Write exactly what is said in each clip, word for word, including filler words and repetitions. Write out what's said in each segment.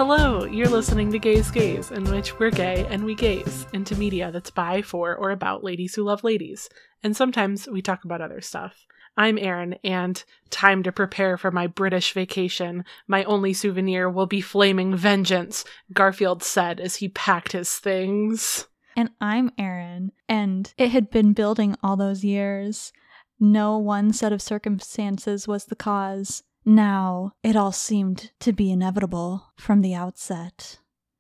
Hello, you're listening to Gaze Gaze, in which we're gay and we gaze into media that's by, for, or about ladies who love ladies. And sometimes we talk about other stuff. I'm Erin, and time to prepare for my British vacation. My only souvenir will be flaming vengeance, Garfield said as he packed his things. And I'm Erin, and it had been building all those years. No one set of circumstances was the cause. Now, it all seemed to be inevitable from the outset.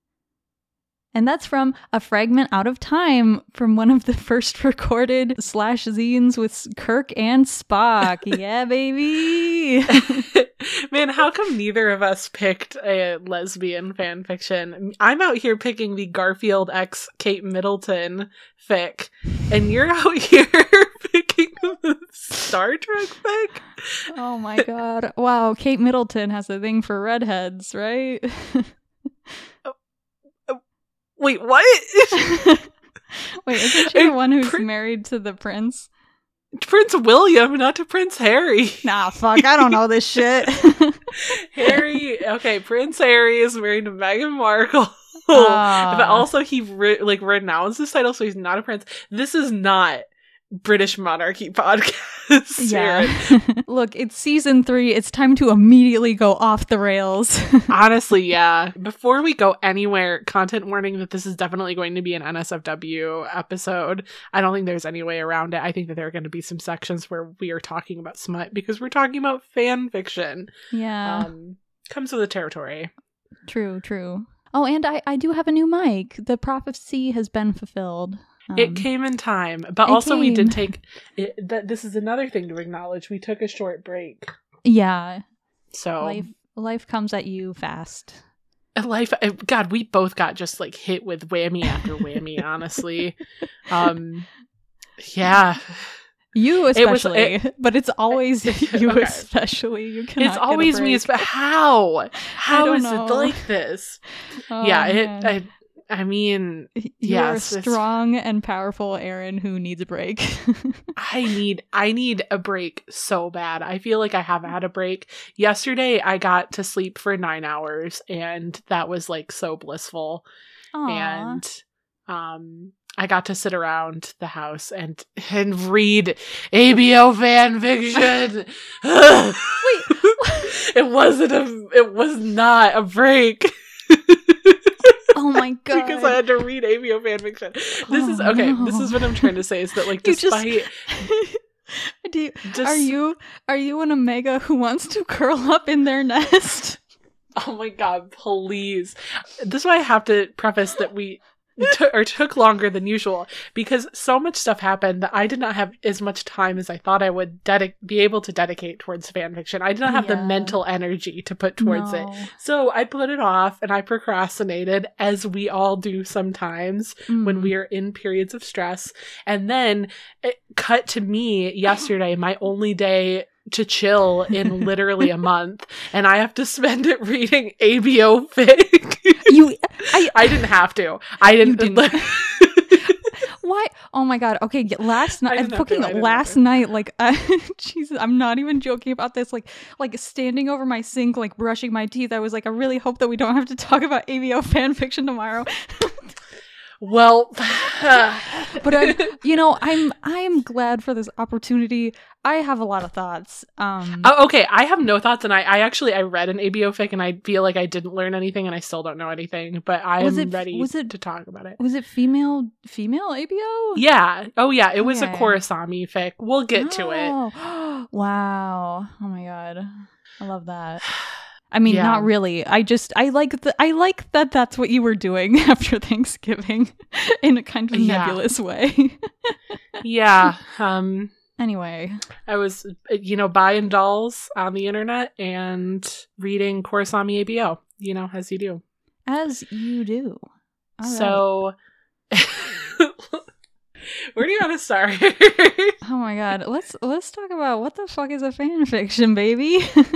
And that's from a fragment out of time from one of the first recorded slash zines with Kirk and Spock. Yeah, baby! Man, how come neither of us picked a lesbian fan fiction? I'm out here picking the Garfield x Kate Middleton fic, and you're out here picking the Star Trek fic? Oh my god. Wow, Kate Middleton has a thing for redheads, right? oh, oh, wait, what? Wait, isn't she the one who's Pr- married to the prince? Prince William, not to Prince Harry. Nah, fuck, I don't know this shit. Harry, okay, Prince Harry is married to Meghan Markle. Uh, but also he re- like renounced his title, so he's not a prince. This is not British monarchy podcast. Yeah. Look, it's season three. It's time to immediately go off the rails. Honestly, yeah. Before we go anywhere, content warning that this is definitely going to be an N S F W episode. I don't think there's any way around it. I think that there are going to be some sections where we are talking about smut because we're talking about fan fiction. Yeah. Um, comes with the territory. True, true. Oh, and I, I do have a new mic. The prophecy has been fulfilled. Um, it came in time, but also came. we did take it, th- this is another thing to acknowledge. We took a short break. Yeah. So life life comes at you fast. Life God, we both got just like hit with whammy after whammy, honestly. Um yeah. You especially, it was, it, but it's always you okay. especially. You cannot It's always me, but how? How is know. it like this? Oh, yeah, it man. I, I mean, you're yes, a strong and powerful Erin who needs a break. I need I need a break so bad. I feel like I haven't had a break. Yesterday I got to sleep for nine hours and that was like so blissful. Aww. And um I got to sit around the house and and read A B O fan fiction. Wait, it wasn't a it was not a break. Oh my god. Because I had to read A B O fanfiction. This oh, is okay, no. this is what I'm trying to say is that like you despite just... Do you, just... are you are you an Omega who wants to curl up in their nest? Oh my god, please. This is why I have to preface that we T- or took longer than usual because so much stuff happened that I did not have as much time as I thought I would dedi- be able to dedicate towards fan fiction. I did not have yeah. the mental energy to put towards no. it. So I put it off and I procrastinated, as we all do sometimes mm. when we are in periods of stress. And then it cut to me yesterday, my only day to chill in literally a month, and I have to spend it reading A B O fic. You, I, I didn't have to. I didn't. didn't. Why? Oh my god. Okay, last night, fucking last night, like, uh, Jesus, I'm not even joking about this. Like, like standing over my sink, like brushing my teeth. I was like, I really hope that we don't have to talk about A B O fan fiction tomorrow. Well, but I'm, you know, I'm I'm glad for this opportunity. I have a lot of thoughts. Um, oh, okay, I have no thoughts, and I, I actually I read an A B O fic, and I feel like I didn't learn anything, and I still don't know anything. But I am it, ready was it, to talk about it. Was it female female A B O? Yeah. Oh yeah, it was okay. a Korosami fic. We'll get oh. to it. Wow. Oh my god, I love that. I mean, yeah. not really. I just, I like the, I like that that's what you were doing after Thanksgiving in a kind of yeah. nebulous way. yeah. Um, anyway. I was, you know, buying dolls on the internet and reading Korosami A B O, you know, as you do. As you do. All so, right. Where do you want to start? Oh my god. Let's, let's talk about what the fuck is a fan fiction, baby?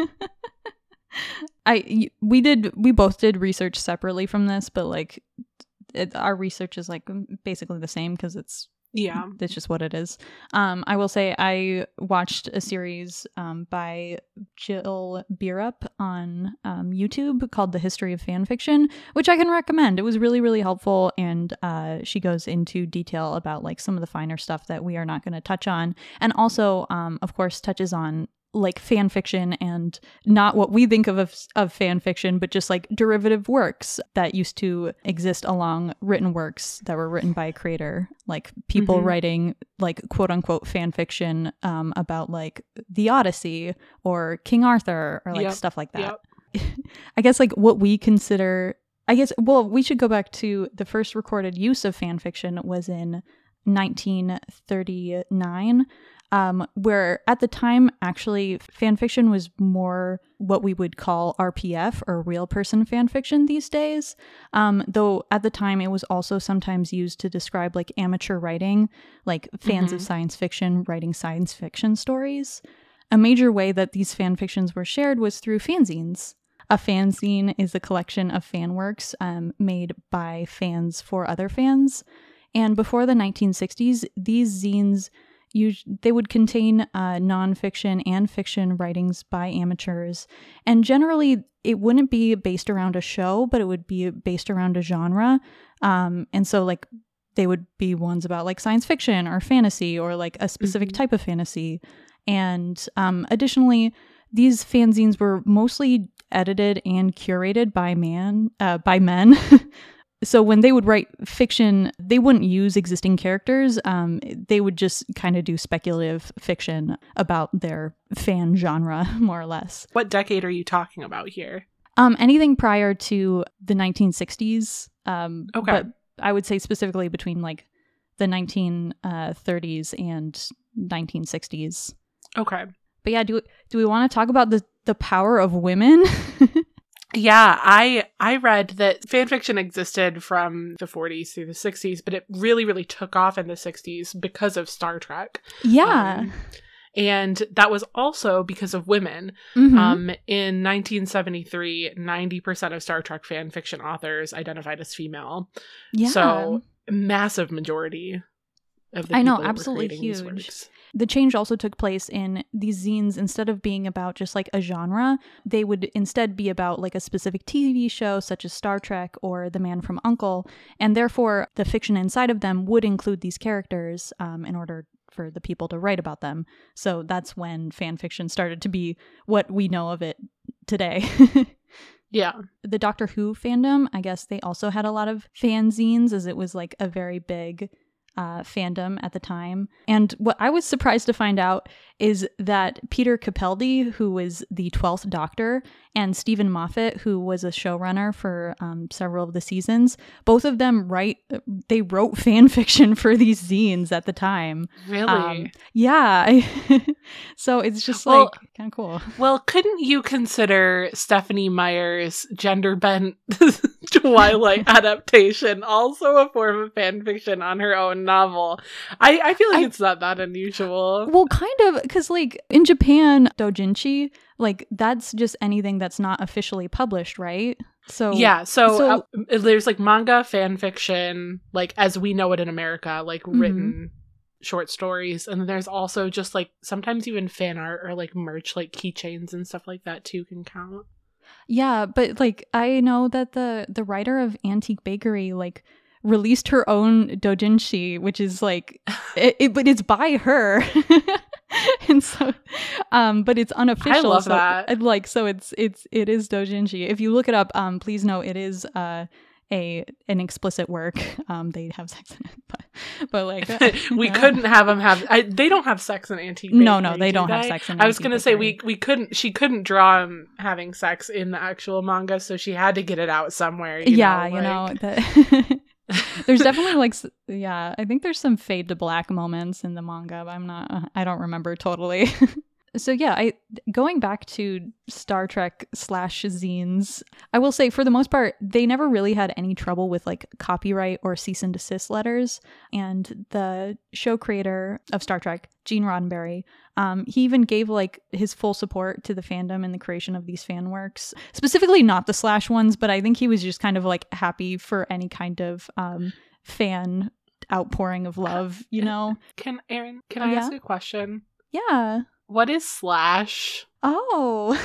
I we did we both did research separately from this, but like it, our research is like basically the same because it's Yeah. That's just what it is. Um, I will say I watched a series um, by Jill Bierup on um, YouTube called The History of Fan Fiction, which I can recommend. It was really, really helpful. And uh, she goes into detail about like some of the finer stuff that we are not going to touch on. And also, um, of course, touches on like fan fiction and not what we think of, of of fan fiction, but just like derivative works that used to exist along written works that were written by a creator, like people Mm-hmm. writing like quote unquote fan fiction um, about like the Odyssey or King Arthur or like Yep. stuff like that. Yep. I guess like what we consider, I guess, well, we should go back to the first recorded use of fan fiction was in nineteen thirty-nine. Um, where at the time, actually, fan fiction was more what we would call R P F or real person fan fiction these days. Um, though at the time, it was also sometimes used to describe like amateur writing, like fans Mhm. of science fiction writing science fiction stories. A major way that these fan fictions were shared was through fanzines. A fanzine is a collection of fan works um, made by fans for other fans. And before the nineteen sixties, these zines Us- they would contain uh, nonfiction and fiction writings by amateurs. And generally, it wouldn't be based around a show, but it would be based around a genre. Um, and so, like, they would be ones about, like, science fiction or fantasy or, like, a specific Mhm. type of fantasy. And um, additionally, these fanzines were mostly edited and curated by man, uh, by men. So when they would write fiction, they wouldn't use existing characters. Um, they would just kind of do speculative fiction about their fan genre, more or less. What decade are you talking about here? Um, anything prior to the nineteen sixties. Um, Okay. But I would say specifically between like the nineteen thirties and nineteen sixties. Okay. But yeah, do do we want to talk about the the power of women? Yeah, I I read that fan fiction existed from the forties through the sixties, but it really, really took off in the sixties because of Star Trek. Yeah. Um, and that was also because of women. Mhm. Um, in nineteen seventy-three, ninety percent of Star Trek fan fiction authors identified as female. Yeah. So, massive majority of the I know, people that were absolutely creating these huge. works. The change also took place in these zines. Instead of being about just like a genre, they would instead be about like a specific T V show such as Star Trek or The Man from U N C L E, and therefore the fiction inside of them would include these characters um, in order for the people to write about them. So that's when fan fiction started to be what we know of it today. Yeah. The Doctor Who fandom, I guess they also had a lot of fanzines, as it was like a very big uh, fandom at the time. And what I was surprised to find out is that Peter Capaldi, who was the twelfth Doctor, and Stephen Moffat, who was a showrunner for um, several of the seasons, both of them write, they wrote fan fiction for these zines at the time. Really? Um, yeah. So it's just like Well, kind of cool. Well, couldn't you consider Stephanie Meyer's gender bent Twilight adaptation also a form of fan fiction on her own novel? I, I feel like I- it's not that unusual. Well, kind of, because like in Japan, doujinshi, like that's just anything that's not officially published, right? So Yeah, so, so- uh, there's like manga fan fiction, like as we know it in America, like Mhm. written short stories, and then there's also just like sometimes even fan art or like merch, like keychains and stuff like that too can count. yeah, but like I know that the the writer of Antique Bakery like released her own doujinshi, which is like, it, it, but it's by her. And so, um, but it's unofficial. I love so, that. and, Like, so it's it's it is doujinshi. If you look it up, um, please know it is uh a an explicit work. Um, they have sex in it, but but like we yeah. couldn't have them have. I, they don't have sex in Antique Bakery. No, no, they do don't have sex in I was Antique gonna say Bakery. we we couldn't. She couldn't draw him having sex in the actual manga, so she had to get it out somewhere. You yeah, know, you know like- that. There's definitely like s- yeah, I think there's some fade to black moments in the manga, but I'm not I don't remember totally. So yeah, I going back to Star Trek slash zines, I will say for the most part, they never really had any trouble with like copyright or cease and desist letters. And the show creator of Star Trek, Gene Roddenberry, um, he even gave like his full support to the fandom in the creation of these fan works, specifically not the slash ones, but I think he was just kind of like happy for any kind of um, fan outpouring of love, you know? Can Erin, can Oh, I yeah? ask a question? Yeah. What is slash? Oh.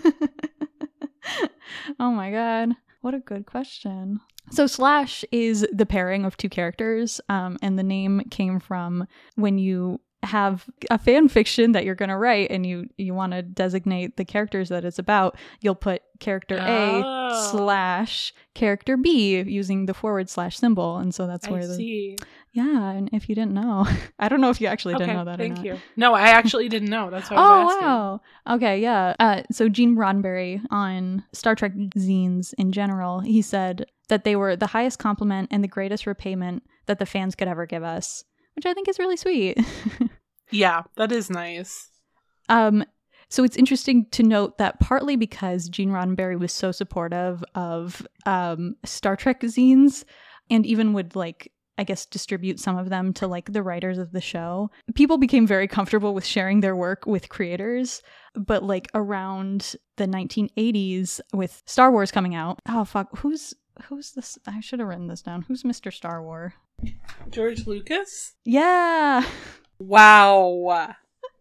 Oh my god. What a good question. So Slash is the pairing of two characters, um, and the name came from when you have a fan fiction that you're going to write and you you want to designate the characters that it's about, you'll put character A Oh. slash character B using the forward slash symbol, and so that's I where the see. yeah. And if you didn't know, I don't know if you actually Okay, didn't know that. thank or not. you. No, I actually didn't know. That's why I Oh was asking. wow. Okay, yeah. Uh, so Gene Roddenberry on Star Trek zines in general, he said that they were the highest compliment and the greatest repayment that the fans could ever give us, which I think is really sweet. Yeah, that is nice. Um, so it's interesting to note that partly because Gene Roddenberry was so supportive of um, Star Trek zines and even would like, I guess, distribute some of them to like the writers of the show, people became very comfortable with sharing their work with creators. But like around the nineteen eighties with Star Wars coming out, oh fuck, who's who's this? I should have written this down. Who's Mister Star Wars? George Lucas? Yeah. Wow.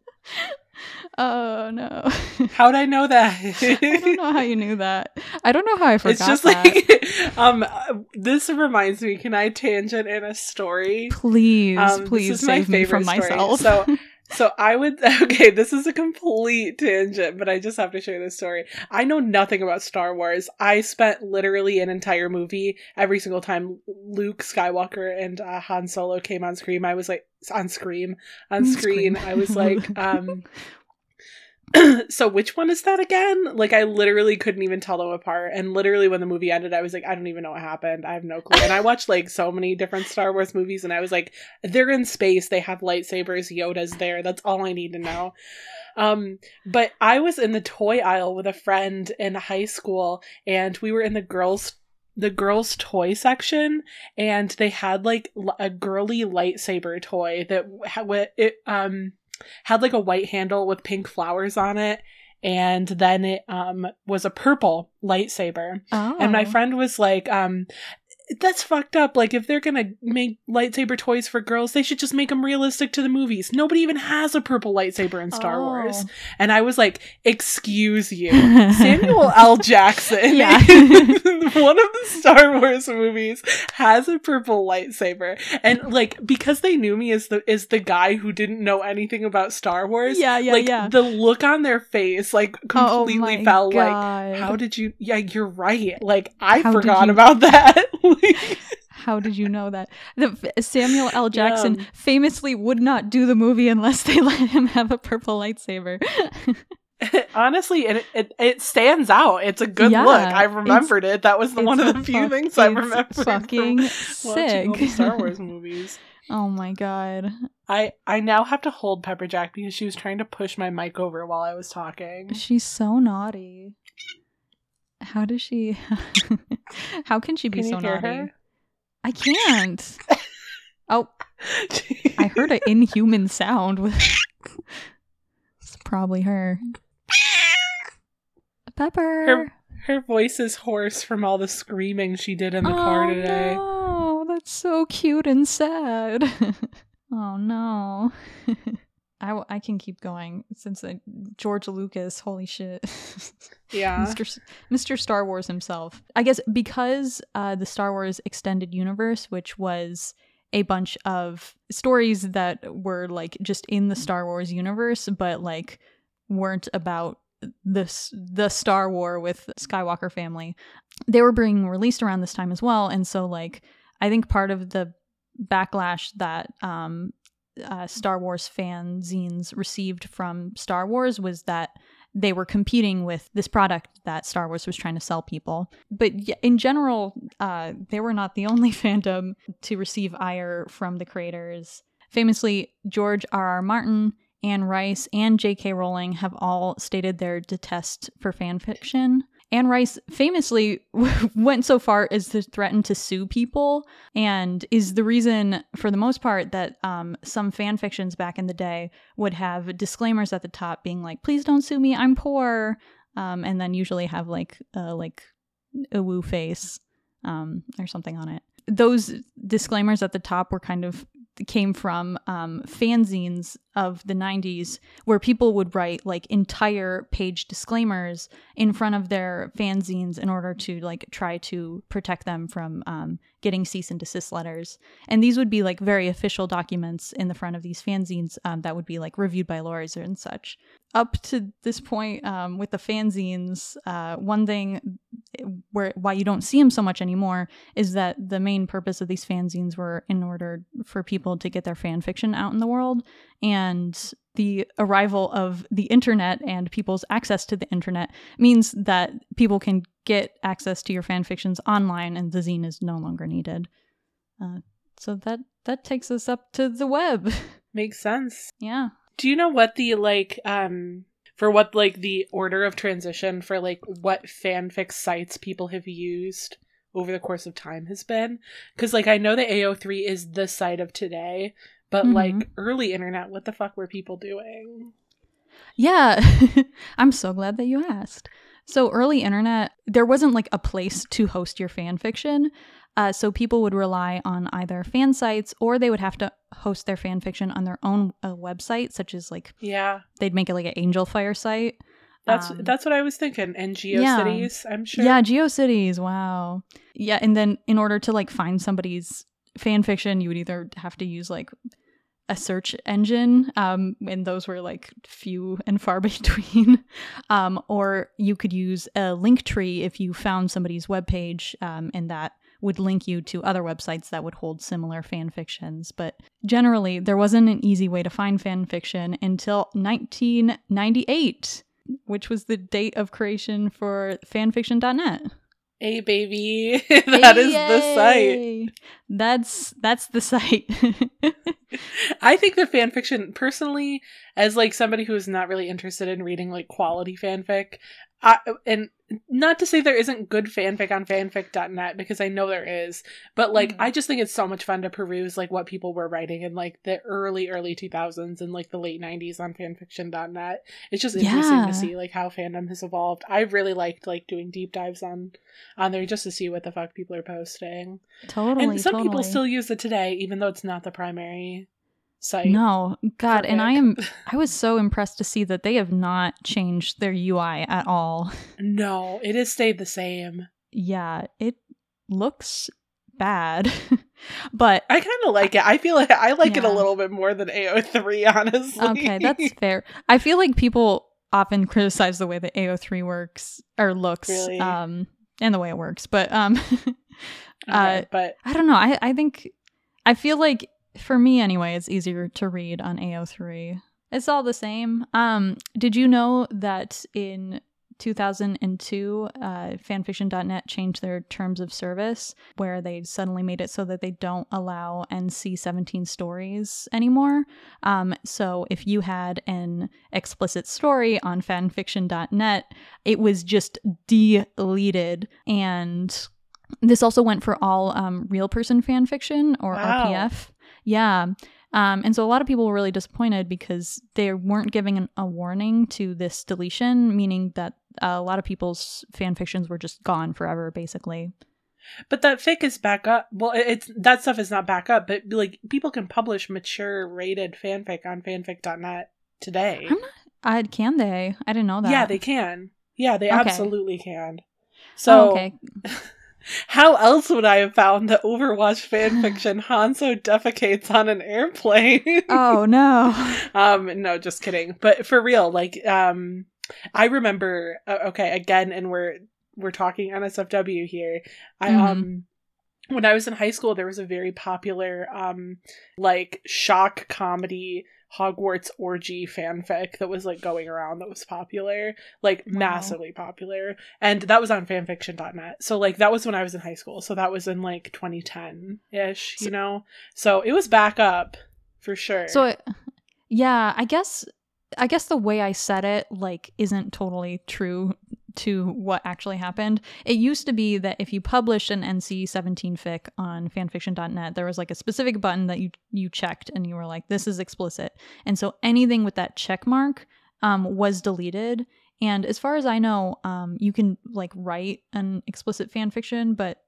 Oh no. How'd I know that? I don't know how you knew that. I don't know how I forgot It's just that. like, um, uh, this reminds me, can I tangent in a story? Please, Um, please this is my save me from favorite story. myself. So, so I would, okay, this is a complete tangent, but I just have to share this story. I know nothing about Star Wars. I spent literally an entire movie every single time Luke Skywalker and uh, Han Solo came on screen. I was like, on screen, on screen. I was like, um, so which one is that again? Like, I literally couldn't even tell them apart. And literally when the movie ended, I was like, I don't even know what happened. I have no clue. And I watched like so many different Star Wars movies and I was like, they're in space. They have lightsabers. Yoda's there. That's all I need to know. Um, but I was in the toy aisle with a friend in high school and we were in the girls the girls toy section and they had like l- a girly lightsaber toy that ha- it um had like a white handle with pink flowers on it, and then it um was a purple lightsaber. Oh. And my friend was like, um that's fucked up. Like, if they're gonna make lightsaber toys for girls, they should just make them realistic to the movies. Nobody even has a purple lightsaber in Star Oh. Wars. And I was like, excuse you. Samuel L. Jackson, Yeah. one of the Star Wars movies, has a purple lightsaber. And like, because they knew me as the is the guy who didn't know anything about Star Wars, Yeah, yeah, like yeah. the look on their face like Oh completely my felt like, God. how did you yeah, you're right. Like, I How did forgot you- about that. How did you know that? The, Samuel L. Jackson Yeah. famously would not do the movie unless they let him have a purple lightsaber. Honestly, it, it it stands out. It's a good Yeah, look. I remembered it. That was the, It's one of a the few fuck- things I it's remember fucking from watching all the sick. Star Wars movies. Oh my god. I I now have to hold Pepperjack because she was trying to push my mic over while I was talking. She's so naughty. How does she How can she be Can you so hear naughty? her? I can't. Oh, I heard an inhuman sound with It's probably her. Pepper. Her her voice is hoarse from all the screaming she did in the oh, car today. No, that's so cute and sad. Oh no. I, w- I can keep going since I, George Lucas, holy shit. Yeah. Mister S- Mister Star Wars himself. I guess because uh, the Star Wars Extended Universe, which was a bunch of stories that were like just in the Star Wars universe, but like weren't about this the Star War with Skywalker family. They were being released around this time as well, and so like I think part of the backlash that um, uh, Star Wars fan zines received from Star Wars was that they were competing with this product that Star Wars was trying to sell people. But in general, uh, they were not the only fandom to receive ire from the creators. Famously, George R. R. Martin, Anne Rice, and J K. Rowling have all stated their detest for fan fiction. Anne Rice famously went so far as to threaten to sue people, and is the reason, for the most part, that um, some fan fictions back in the day would have disclaimers at the top being like, please don't sue me, I'm poor, um, and then usually have like uh, like a woo face um, or something on it. Those disclaimers at the top were kind of came from um, fanzines of the nineties where people would write like entire page disclaimers in front of their fanzines in order to like try to protect them from um, getting cease and desist letters. And these would be like very official documents in the front of these fanzines um, that would be like reviewed by lawyers and such. Up to this point um, with the fanzines, uh, one thing where why you don't see them so much anymore is that the main purpose of these fanzines were in order for people to get their fan fiction out in the world. And the arrival of the internet and people's access to the internet means that people can get access to your fan fictions online, and the zine is no longer needed. Uh, so that that takes us up to the web. Makes sense. Yeah. Do you know what the, like, um, for what, like, the order of transition for, like, what fanfic sites people have used over the course of time has been? Because, like, I know that A O three is the site of today, but, mm-hmm. like, early internet, what the fuck were people doing? Yeah. I'm so glad that you asked. So early internet, there wasn't, like, a place to host your fan fiction. Uh, so people would rely on either fan sites, or they would have to host their fan fiction on their own uh, website, such as like yeah, they'd make it like an Angelfire site. That's um, that's what I was thinking. And GeoCities, yeah. I'm sure. Yeah, GeoCities. Wow. Yeah, and then in order to like find somebody's fan fiction, you would either have to use like a search engine, um, and those were like few and far between, um, or you could use a link tree if you found somebody's webpage, um, and that would link you to other websites that would hold similar fan fictions. But generally, there wasn't an easy way to find fan fiction until nineteen ninety-eight, which was the date of creation for fanfiction dot net. Hey, baby. That hey, is yay. the site. That's that's the site. I think the fanfiction, personally, as like somebody who is not really interested in reading like quality fanfic, I, and not to say there isn't good fanfic on fanfic dot net, because I know there is, but like mm. I just think it's so much fun to peruse like what people were writing in like the early early two thousands and like the late nineties on fanfiction dot net. It's just interesting yeah. to see like how fandom has evolved. I really liked like doing deep dives on on there just to see what the fuck people are posting. Totally. And some totally. people still use it today, even though it's not the primary site. No, God, and I am I was so impressed to see that they have not changed their U I at all. No, it has stayed the same. Yeah, it looks bad. But I kind of like it. I feel like I like yeah. it a little bit more than A O three, honestly. Okay, that's fair. I feel like people often criticize the way that A O three works or looks, really? um, and the way it works. But um, okay, uh, but I don't know. I I think I feel like. For me, anyway, it's easier to read on A O three. It's all the same. Um, did you know that in two thousand two, uh, fanfiction dot net changed their terms of service, where they suddenly made it so that they don't allow N C seventeen stories anymore? Um, so if you had an explicit story on fanfiction dot net, it was just deleted. And this also went for all um, real person fanfiction, or wow. R P F. Yeah. Um, and so a lot of people were really disappointed because they weren't giving an, a warning to this deletion, meaning that uh, a lot of people's fan fictions were just gone forever, basically. But that fic is back up. Well, it's that stuff is not back up, but like people can publish mature rated fanfic on fanfic dot net today. I'm not, I, can they? I didn't know that. Yeah, they can. Yeah, they okay. absolutely can. So, oh, okay. How else would I have found the Overwatch fanfiction Hanzo defecates on an airplane? Oh, no. um, no, just kidding. But for real, like, um, I remember, uh, okay, again, and we're, we're talking N S F W here. I, mm-hmm. um, when I was in high school, there was a very popular, um, like, shock comedy Hogwarts orgy fanfic that was like going around that was popular, like wow. massively popular, and that was on fanfiction dot net. So like that was when I was in high school, so that was in like twenty ten ish, you know, so it was back up for sure. So it, yeah, I guess I guess the way I said it like isn't totally true to what actually happened. It used to be that if you published an N C seventeen fic on fanfiction dot net, there was like a specific button that you you checked and you were like, this is explicit. And so anything with that check mark um, was deleted. And as far as I know, um, you can like write an explicit fanfiction, but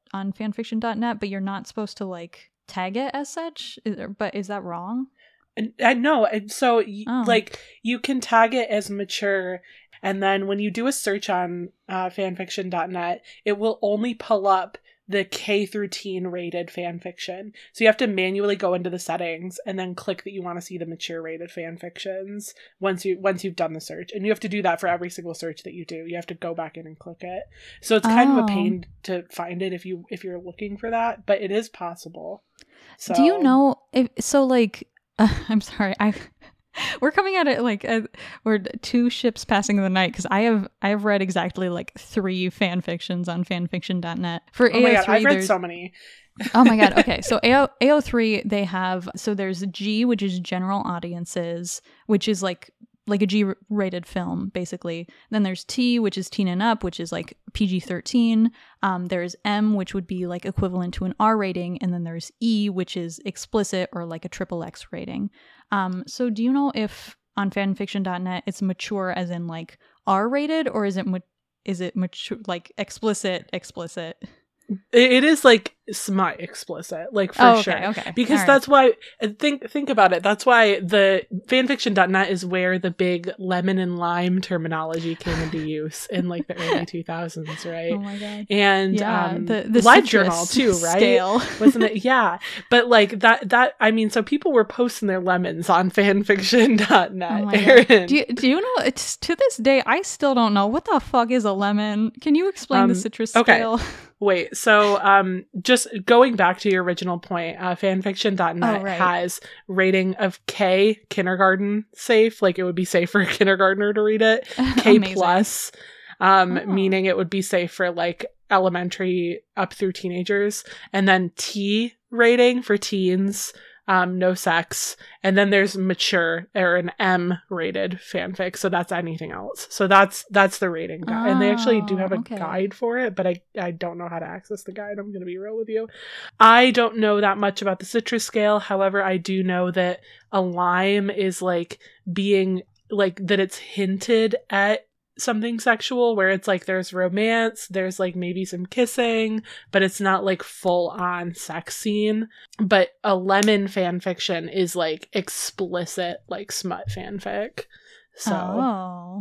on fanfiction dot net, but you're not supposed to like tag it as such. Is, but is that wrong? I know. And so, y- Oh. like, you can tag it as mature, and then when you do a search on uh, fanfiction dot net, it will only pull up the K through teen rated fanfiction. So you have to manually go into the settings and then click that you want to see the mature rated fanfictions once you once you've done the search. And you have to do that for every single search that you do. You have to go back in and click it. So it's kind Oh. of a pain to find it if you if you're looking for that, but it is possible. So Do you know if so? Like, uh, I'm sorry, I we're coming at it like uh, we're two ships passing the night because I have I have read exactly like three fan fictions on fanfiction dot net for Oh my A O god, three. I've read there's so many. Oh my god. Okay, so A O three they have so there's G, which is general audiences, which is like like a G-rated film, basically. Then there's T, which is teen and up, which is like P G thirteen. Um, there's M, which would be like equivalent to an R rating. And then there's E, which is explicit or like a triple X rating. Um, so do you know if on fanfiction dot net it's mature as in like R rated, or is it ma- is it mature like explicit explicit? It, it is like smut explicit, like for Oh, okay, sure. okay. Because All right. that's why think think about it. That's why the fanfiction dot net is where the big lemon and lime terminology came into use in like the early two thousands, right? Oh my god. And Yeah, um, the the live citrus journal too, right? Scale. Wasn't it? Yeah, but like that that I mean, so people were posting their lemons on fanfiction dot net. Oh my Erin. god. Do you, do you know, it's to this day I still don't know what the fuck is a lemon. Can you explain Um, the citrus okay. scale? Wait, so um, just going back to your original point, uh, fanfiction dot net Oh, right. has rating of K, kindergarten safe, like it would be safe for a kindergartner to read it. K Amazing. plus, um, Oh. meaning it would be safe for like elementary up through teenagers. And then T rating for teens, um, no sex. And then there's mature or an M rated fanfic. So that's anything else. So that's that's the rating guide. And they actually do Oh, have a okay. guide for it, but I, I don't know how to access the guide. I'm going to be real with you. I don't know that much about the citrus scale. However, I do know that a lime is like being like that it's hinted at something sexual, where it's like there's romance, there's like maybe some kissing, but it's not like full on sex scene. But a lemon fan fiction is like explicit like smut fanfic. So Oh.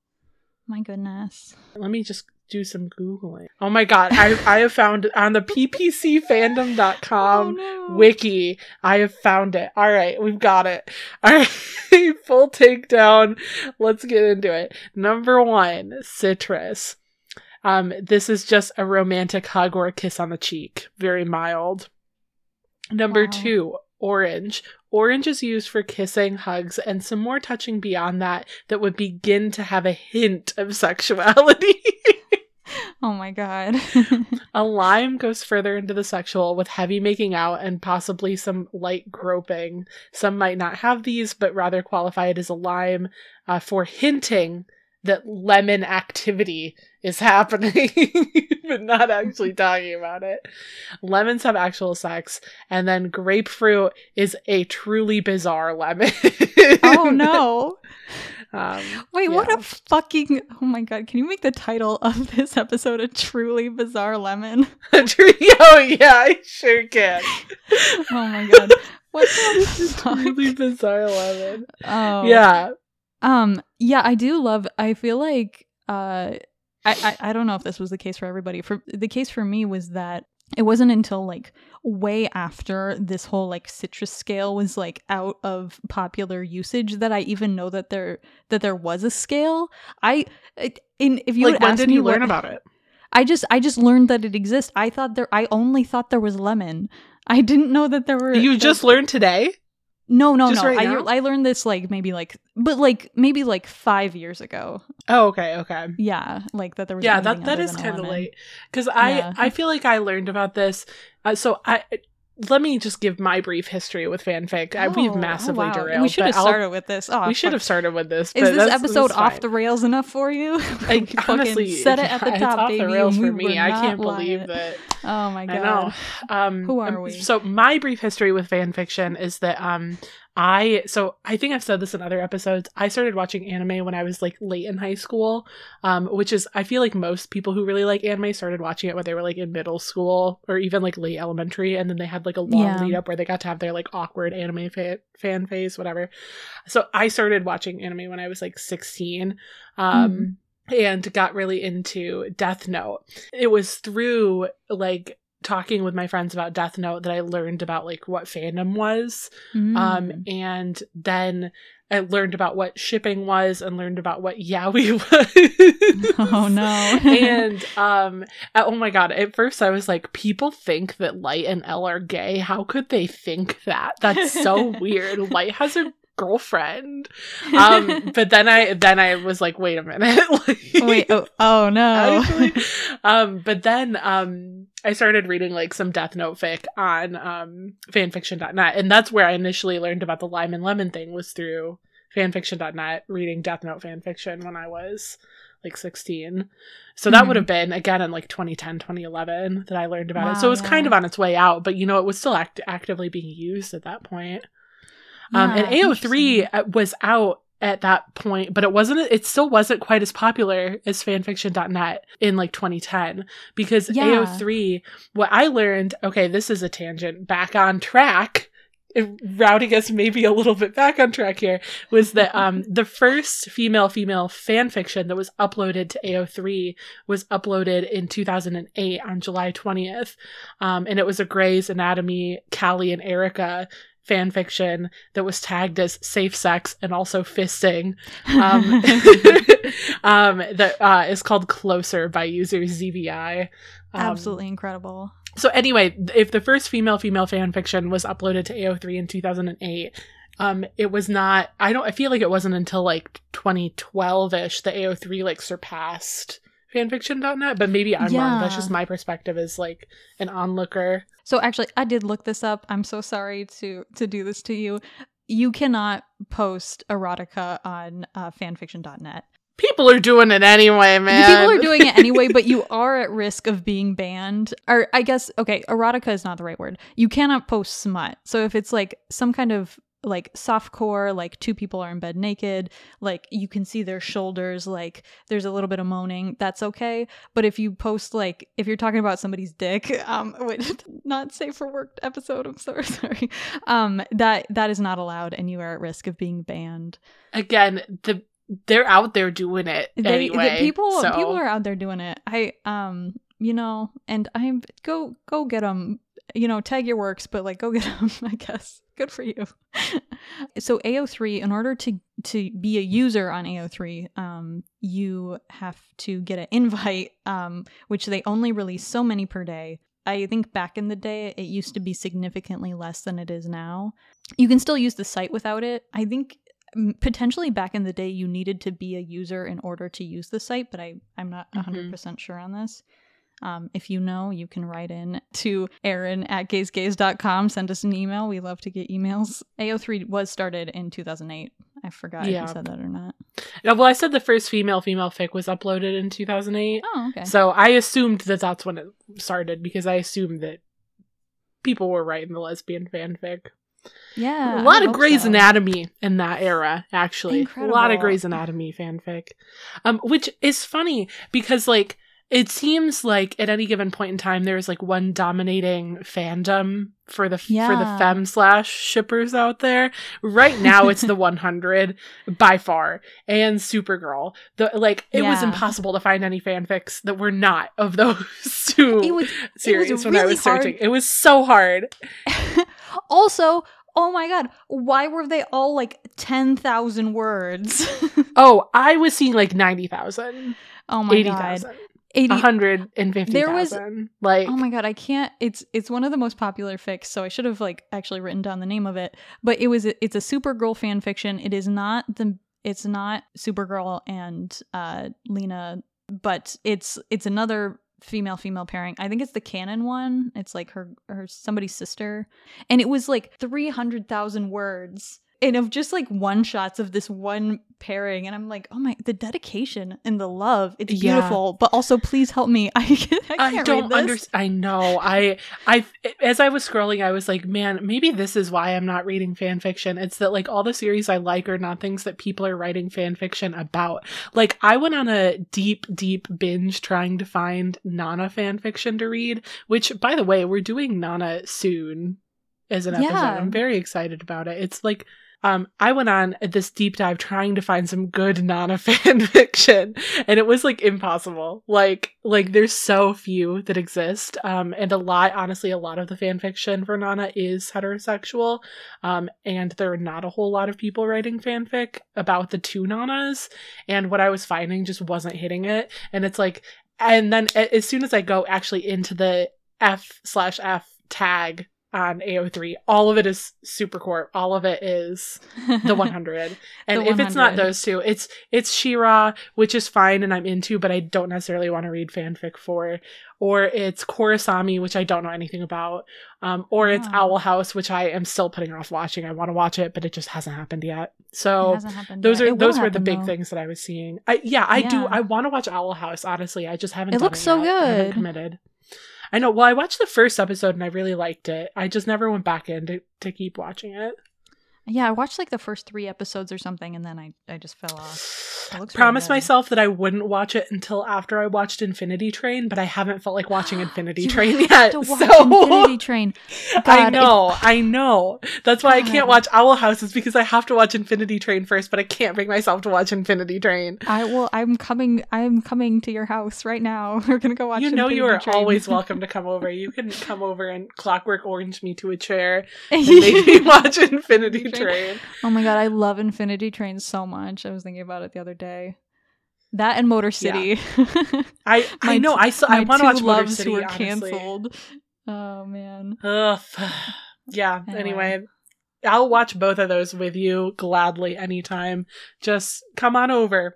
My goodness. let me just do some Googling. Oh my god, I I have found on the p p c fandom dot com oh, no. wiki, I have found it. All right, we've got it. All right, full takedown. Let's get into it. Number one, citrus. Um, this is just a romantic hug or a kiss on the cheek. Very mild. Number Wow. two, orange. Orange is used for kissing, hugs, and some more touching beyond that that would begin to have a hint of sexuality. Oh my god. A lime goes further into the sexual with heavy making out and possibly some light groping. Some might not have these, but rather qualify it as a lime uh, for hinting that lemon activity is happening, but not actually talking about it. Lemons have actual sex, and then grapefruit is a truly bizarre lemon. Oh no. Um, Wait, what yeah. a fucking oh my god, can you make the title of this episode a truly bizarre lemon? Oh yeah, I sure can. Oh my god. What the fuck? Really bizarre lemon. Oh. Yeah. Um, yeah, I do love, I feel like, uh, I, I, I don't know if this was the case for everybody. For the case for me was that it wasn't until like way after this whole like citrus scale was like out of popular usage that I even know that there, that there was a scale. I, it- in, if you Like would when ask did me you learn what- about it? I just, I just learned that it exists. I thought there, I only thought there was lemon. I didn't know that there were. You there- just learned today? No, no, just no. right I, now? I learned this like maybe like, but like maybe like five years ago. Oh, okay, okay. Yeah, like that there was. Yeah, that anything that other is than a kind of lemon. late because I Yeah. I feel like I learned about this. Uh, so I let me just give my brief history with fanfic. I, we've Oh, oh, massively wow. derailed. We should have but I'll- started with this. Oh, we should fuck. have started with this. Is but this that's- episode that's off fine. the rails enough for you? Like, We fucking honestly, set it at the it's top, off baby. the rails and for we me. will I not can't lie believe it. that. Oh my god. I know. Um, Who are um, we? So my brief history with fan fiction is that um, I so I think I've said this in other episodes. I started watching anime when I was like late in high school, um, which is I feel like most people who really like anime started watching it when they were like in middle school or even like late elementary, and then they had like a long Yeah. lead up where they got to have their like awkward anime fa- fan phase, whatever. So I started watching anime when I was like sixteen. Um, Mm. And got really into Death Note. It was through like talking with my friends about Death Note that I learned about like what fandom was. Mm. Um, and then I learned about what shipping was and learned about what yaoi was. Oh no. And um, uh, oh my god! At first, I was like, "People think that Light and Elle are gay. How could they think that? That's so weird." Light has a girlfriend, um, but then I then I was like, "Wait a minute!" Like, Wait. Oh, oh no. actually, um, but then um, I started reading like some Death Note fic on um, fanfiction dot net, and that's where I initially learned about the Lime and Lemon thing, was through fanfiction dot net, reading Death Note fanfiction when I was like sixteen. So that Mhm. would have been again in like twenty ten, twenty eleven that I learned about it. Wow, So it was yeah. kind of on its way out, but you know, it was still act- actively being used at that point. Um, and Yeah, A O three interesting. was out at that point, but it wasn't, it still wasn't quite as popular as fanfiction dot net in like twenty ten, because Yeah. A O three, what I learned, okay, this is a tangent, back on track, routing us maybe a little bit back on track here, was that um, the first female-female fan fiction that was uploaded to A O three was uploaded in two thousand eight on July twentieth. Um, and it was a Grey's Anatomy, Callie and Erica fan fiction that was tagged as safe sex and also fisting. Um, um, that uh, is called Closer by user Z V I. Um, Absolutely incredible. So anyway, if the first female-female fan fiction was uploaded to A O three in two thousand eight, um, it was not, I don't, I feel like it wasn't until like twenty twelve-ish that A O three like surpassed fanfiction dot net, but maybe I'm wrong. That's Yeah. just my perspective as like an onlooker. So actually, I did look this up. I'm so sorry to to do this to you. You cannot post erotica on uh, fanfiction dot net. People are doing it anyway, man. People are doing it anyway, but you are at risk of being banned. Or I guess, okay, erotica is not the right word. You cannot post smut. So if it's like some kind of like softcore, like two people are in bed naked, like you can see their shoulders, like there's a little bit of moaning, that's okay. But if you post like, if you're talking about somebody's dick, um, which not safe for work episode, I'm so sorry. Um, that that is not allowed, and you are at risk of being banned. Again, the they're out there doing it They, anyway. the people so. people are out there doing it. I um you know, and I'm go go get them. You know, tag your works, but like go get them. I guess good for you. So A O three, in order to to be a user on A O three, um, you have to get an invite, um, which they only release so many per day. I think back in the day, it used to be significantly less than it is now. You can still use the site without it. I think potentially back in the day you needed to be a user in order to use the site, but I, I'm not one hundred percent sure on this. Um, if you know, you can write in to Erin at gays gays dot com. Send us an email. We love to get emails. A O three was started in two thousand eight. I forgot Yeah. if you said that or not. Yeah, well, I said the first female-female fic was uploaded in two thousand eight. Oh, okay. So I assumed that that's when it started, because I assumed that people were writing the lesbian fanfic. Yeah. A lot I of hope Grey's so. Anatomy in that era, actually. A lot of Incredible. Grey's Anatomy fanfic. Um, which is funny, because, like, it seems like at any given point in time, there's, like, one dominating fandom for the for the Yeah. femme slash shippers out there. Right now, it's the one hundred, by far, and Supergirl. The, like, it was Yeah. impossible to find any fanfics that were not of those two It was series when I really was searching. hard. It was so hard. Also, oh my god, why were they all like ten thousand words? Oh, I was seeing like ninety thousand, Oh my eighty god. thousand, eighty one hundred fifty There was- thousand. Like, Oh my god, I can't. It's it's one of the most popular fics, so I should have like actually written down the name of it. But it was it's a Supergirl fan fiction. It is not the it's not Supergirl and uh Lena, but it's it's another female female pairing. I think it's the canon one. It's like her her somebody's sister, and it was like three hundred thousand words. and of just like one shots of this one pairing, and I'm like, oh my, the dedication and the love, it's Yeah. beautiful, but also please help me. I, can't- I I can't don't read this. understand. I know. I, I, as I was scrolling, I was like, man, maybe this is why I'm not reading fan fiction. It's that like all the series I like are not things that people are writing fan fiction about. Like I went on a deep, deep binge trying to find Nana fan fiction to read, which by the way, we're doing Nana soon as an episode. Yeah. I'm very excited about it. It's like, Um, I went on this deep dive trying to find some good Nana fan fiction, and it was like impossible. Like, like there's so few that exist, um, and a lot, honestly, a lot of the fan fiction for Nana is heterosexual, um, and there are not a whole lot of people writing fanfic about the two Nanas, and what I was finding just wasn't hitting it, and it's like, and then a- as soon as I go actually into the F slash F tag on A O three, all of it is Supercorp. All of it is the one hundred. And The if it's not one hundred. those two, it's it's She-Ra, which is fine and I'm into, but I don't necessarily want to read fanfic for. Or it's Korosami, which I don't know anything about. Um, or it's Oh. Owl House, which I am still putting off watching. I want to watch it, but it just hasn't happened yet. It So hasn't happened those yet. are It will those were the happen, big though. things that I was seeing. I, yeah, I do. Yeah. I want to watch Owl House. Honestly, I just haven't. It done looks so yet. I haven't good. committed. I know. Well, I watched the first episode and I really liked it. I just never went back in to, to keep watching it. Yeah, I watched like the first three episodes or something, and then I, I just fell off. It looks really Promised good. myself that I wouldn't watch it until after I watched Infinity Train, but I haven't felt like watching Infinity You Train have yet. to watch so Infinity Train. I God, if- know, I know. That's why I can't God. watch Owl House, is because I have to watch Infinity Train first, but I can't bring myself to watch Infinity Train. I will. I'm coming. I'm coming to your house right now. We're gonna go watch. You know you Infinity are Train. always welcome to come over. You can come over and Clockwork Orange me to a chair and make me watch Infinity Infinity Train. Oh my god, I love Infinity Train so much. I was thinking about it the other day. That and Motor City. I I My know. t- I saw. I My want to two watch Motor loves City. who were honestly. canceled. Oh man. Ugh. Yeah. Anyway. Anyway, I'll watch both of those with you gladly anytime. Just come on over.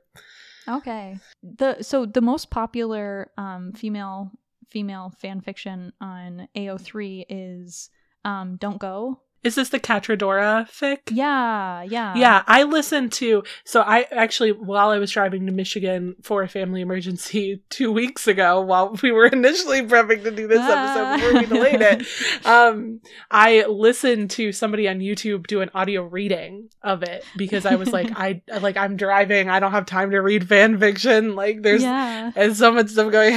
Okay. The so the most popular um female female fan fiction on A O three is um Don't Go. Is this the Catradora fic? Yeah, yeah. Yeah, I listened to. So I actually, while I was driving to Michigan for a family emergency two weeks ago, while we were initially prepping to do this Ah. episode before we delayed it, um, I listened to somebody on YouTube do an audio reading of it because I was like, I like I'm driving, I don't have time to read fan fiction. Like there's Yeah. and so much stuff going on.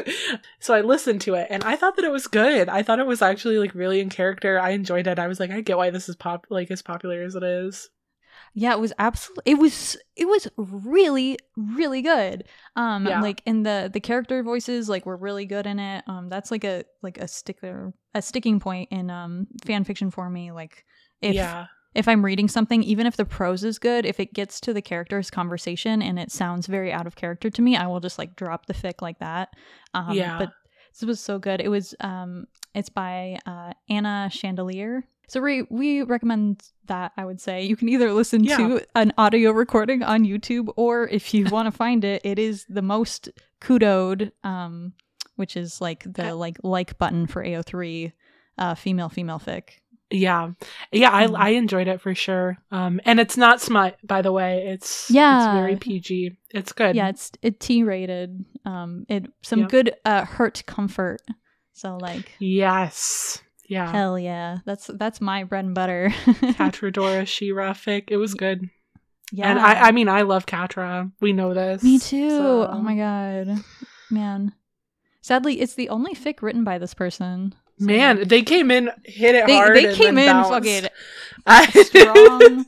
So I listened to it and I thought that it was good. I thought it was actually like really in character. I enjoyed it. I was like, I get why this is pop like as popular as it is. Yeah, it was absolutely it was it was really really good. Um Yeah. like in the the character voices like were really good in it. Um that's like a like a sticker a sticking point in um fan fiction for me. Like if yeah. if I'm reading something, even if the prose is good, if it gets to the character's conversation and it sounds very out of character to me, I will just like drop the fic like that. Um, Yeah. But this was so good. It was, um, it's by uh, Anna Chandelier. So we we recommend that. I would say you can either listen Yeah. to an audio recording on YouTube, or if you want to find it, it is the most kudoed, um, which is like the like like button for A O three, uh, female female fic. Yeah. Yeah, I Mm. I enjoyed it for sure. Um and it's not smut, by the way. It's Yeah. it's very P G. It's good. Yeah, it's it T rated. Um, it some Yep. good uh hurt comfort. So like, Yes. Yeah. hell yeah, that's that's my bread and butter. Catradora She-Ra fic. It was good. Yeah, And I I mean I love Catra. We know this. me too. so- Oh my god, man. Sadly, it's the only fic written by this person. So, Man, like, they came in, hit it they hard. they and came then in bounced. fucking I strong.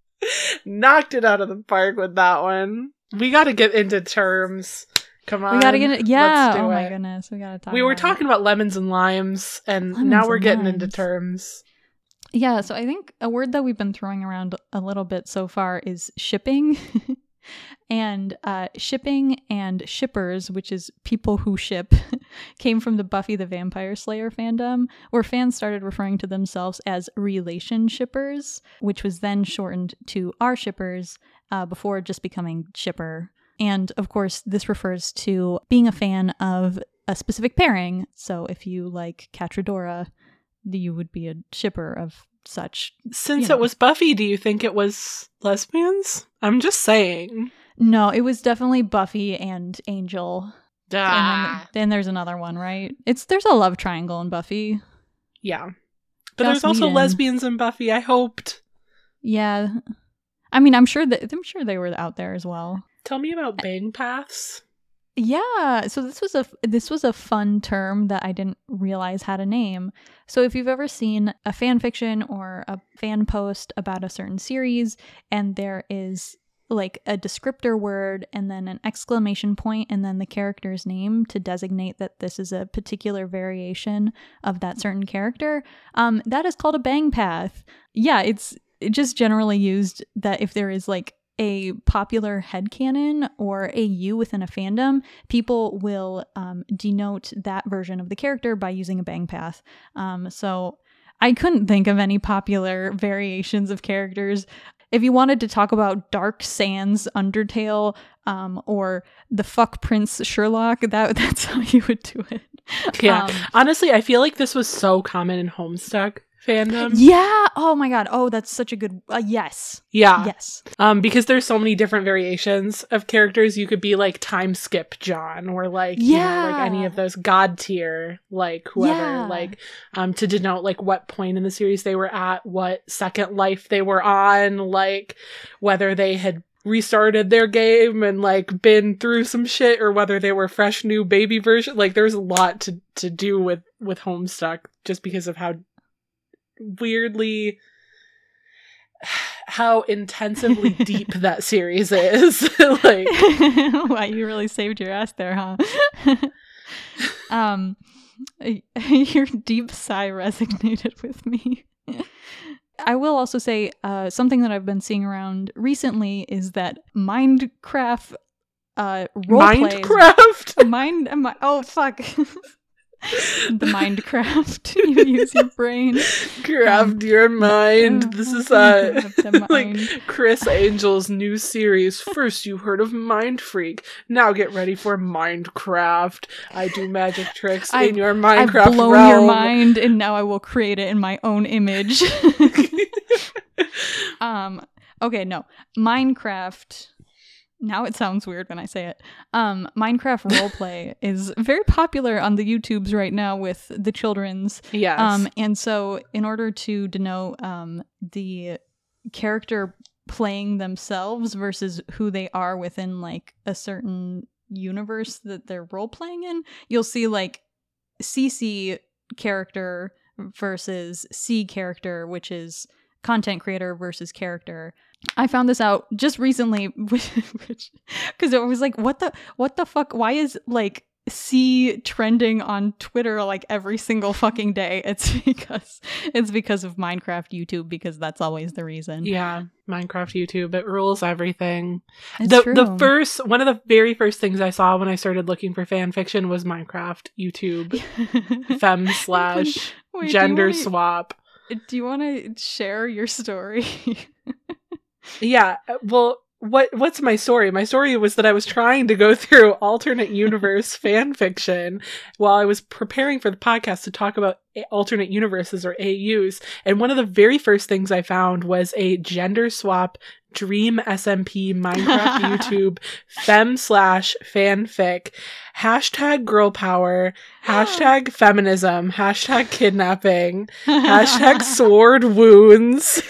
knocked it out of the park with that one. We got to get into terms. Come on, We gotta get it. Yeah. Let's do Oh my it. goodness, we gotta talk. We were about it. talking about lemons and limes, and Lemons now we're and getting into limes. terms. Yeah, so I think a word that we've been throwing around a little bit so far is shipping. and uh, shipping and shippers, which is people who ship, came from the Buffy the Vampire Slayer fandom, where fans started referring to themselves as relation shippers, which was then shortened to our shippers uh, before just becoming shipper. And of course, this refers to being a fan of a specific pairing. So if you like Catradora, you would be a shipper of such. Since you know. it was Buffy, do you think it was lesbians? I'm just saying. No, it was definitely Buffy and Angel. Ah. And then, then there's another one, right? It's there's a love triangle in Buffy. Yeah. But Joss there's also Whedon. lesbians in Buffy, I hoped. Yeah. I mean, I'm sure that I'm sure they were out there as well. Tell me about bang paths. Yeah, so this was a this was a fun term that I didn't realize had a name. So if you've ever seen a fan fiction or a fan post about a certain series and there is like a descriptor word and then an exclamation point and then the character's name to designate that this is a particular variation of that certain character, um, that is called a bang path. Yeah, it's just generally used that if there is like a popular headcanon or a U within a fandom, people will um, denote that version of the character by using a bang path. Um, so I couldn't think of any popular variations of characters. If you wanted to talk about Dark Sans Undertale um, or the fuck Prince Sherlock, that that's how you would do it. Yeah. Um, Honestly, I feel like this was so common in Homestuck fandom. Yeah. Oh my god. Oh, that's such a good. Uh, yes. Yeah. Yes. Um, because there's so many different variations of characters. You could be like Time Skip John or like, Yeah. you know, like any of those God tier, like whoever, Yeah. like, um, to denote like what point in the series they were at, what second life they were on, like whether they had restarted their game and like been through some shit or whether they were fresh new baby version. Like there's a lot to, to do with, with Homestuck just because of how weirdly how intensively deep that series is. Like, wow, you really saved your ass there, huh? um, your deep sigh resonated with me. I will also say uh, something that I've been seeing around recently is that Minecraft uh, roleplay. Minecraft? Mind, mi- oh fuck. The Minecraft. You use your brain. Craft um, your mind. This is uh like Chris Angel's new series. First you heard of Mind Freak. Now get ready for Minecraft. I do magic tricks I, in your Minecraft I've blown realm. your mind and now I will create it in my own image. um okay, no. Minecraft. Now it sounds weird when I say it. Um, Minecraft roleplay is very popular on the YouTubes right now with the children's. Yes. Um, and so in order to denote um, the character playing themselves versus who they are within like a certain universe that they're role playing in, you'll see like C C character versus C character, which is content creator versus character. I found this out just recently, because it was like, what the, what the fuck? Why is like C trending on Twitter like every single fucking day? It's because it's because of Minecraft YouTube, because that's always the reason. Yeah, Minecraft YouTube, it rules everything. It's the true. the first one of the very first things I saw when I started looking for fan fiction was Minecraft YouTube, fem slash Wait, gender do you wanna, swap. Do you want to share your story? Yeah, well, what what's my story? My story was that I was trying to go through alternate universe fan fiction while I was preparing for the podcast to talk about alternate universes or A Us. And one of the very first things I found was a gender swap Dream S M P Minecraft YouTube fem slash fanfic, hashtag girl power, hashtag feminism, hashtag kidnapping, hashtag sword wounds.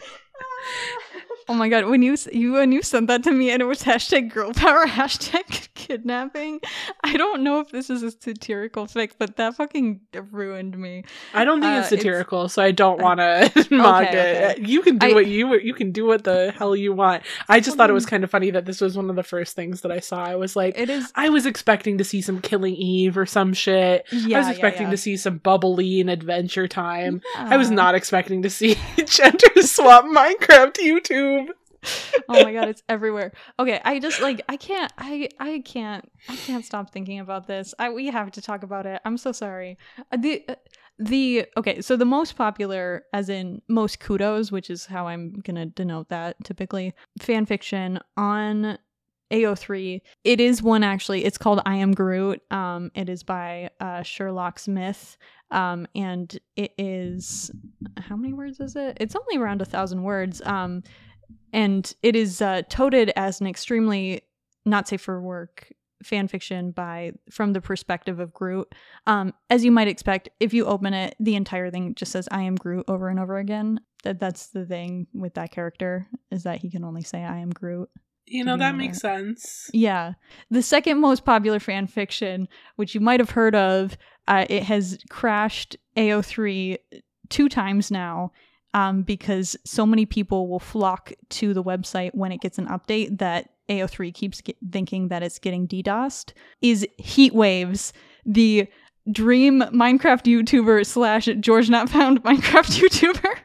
Oh my god, when you you when you sent that to me and it was hashtag girl power, hashtag kidnapping, I don't know if this is a satirical fic, but that fucking ruined me. I don't think uh, it's satirical, it's, so I don't want to okay, mock okay. it. You can do I, what you you can do what the hell you want. I just thought it was kind of funny that this was one of the first things that I saw. I was like, it is. I was expecting to see some Killing Eve or some shit. Yeah, I was expecting yeah, yeah. to see some bubbly and Adventure Time. Yeah. I was not expecting to see gender swap Minecraft YouTube. Oh my god, it's everywhere. Okay, I just like I can't I I can't I can't stop thinking about this. I we have to talk about it. I'm so sorry. Uh, the uh, the okay, so the most popular, as in most kudos, which is how I'm gonna denote that typically, fan fiction on A O three. It is one actually. It's called I Am Groot. Um, it is by uh, Sherlock Smith. Um, and it is how many words is it? It's only around a thousand words. Um, and it is uh, touted as an extremely not safe for work fan fiction by from the perspective of Groot. Um, as you might expect, if you open it, the entire thing just says "I am Groot" over and over again. That that's the thing with that character, is that he can only say "I am Groot." You know, that makes sense. Yeah. The second most popular fan fiction, which you might have heard of, uh, it has crashed A O three two times now, um, because so many people will flock to the website when it gets an update that A O three keeps get- thinking that it's getting DDoSed, is Heat Waves, the dream Minecraft YouTuber slash George Not Found Minecraft YouTuber.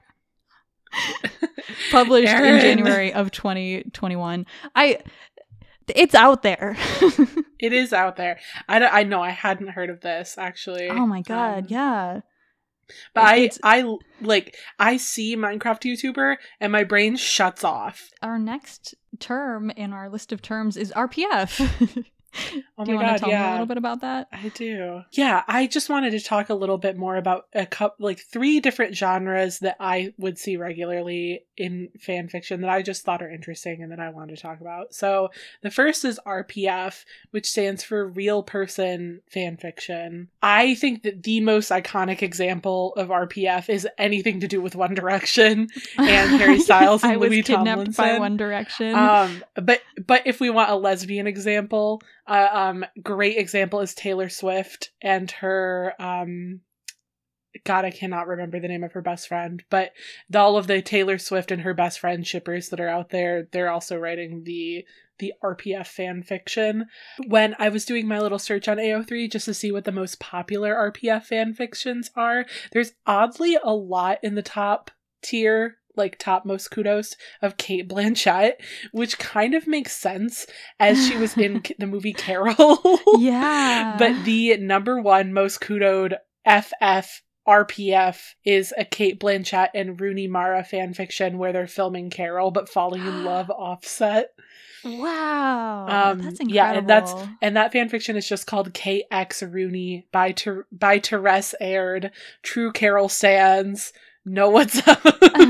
Published Aaron. in January of twenty twenty-one. I, it's out there. It is out there. I, don't- I know I hadn't heard of this actually. Oh my god, Um, yeah. But It's- I, I like I see Minecraft YouTuber and my brain shuts off. Our next term in our list of terms is R P F. Oh Do you my want god, to tell yeah. me a little bit about that? I do. Yeah, I just wanted to talk a little bit more about a couple, like three different genres that I would see regularly in fan fiction that I just thought are interesting and that I wanted to talk about. So the first is R P F, which stands for real person fan fiction. I think that the most iconic example of R P F is anything to do with One Direction and Harry Styles and I was Louis kidnapped Tomlinson. by One Direction. Um, but but if we want a lesbian example, uh, um, great example is Taylor Swift and her um, God, I cannot remember the name of her best friend, but the, all of the Taylor Swift and her best friend shippers that are out there, they're also writing the the R P F fan fiction. When I was doing my little search on A O three just to see what the most popular R P F fan fictions are, there's oddly a lot in the top tier, like top most kudos, of Cate Blanchett, which kind of makes sense as she was in the movie Carol. Yeah. But the number one most kudoed F F R P F is a Cate Blanchett and Rooney Mara fanfiction where they're filming Carol but falling in love offset. Wow. Um, that's incredible. yeah, and that's and that fanfiction is just called K X Rooney by Ter- by Therese Aird. True Carol Sands. Know what's up.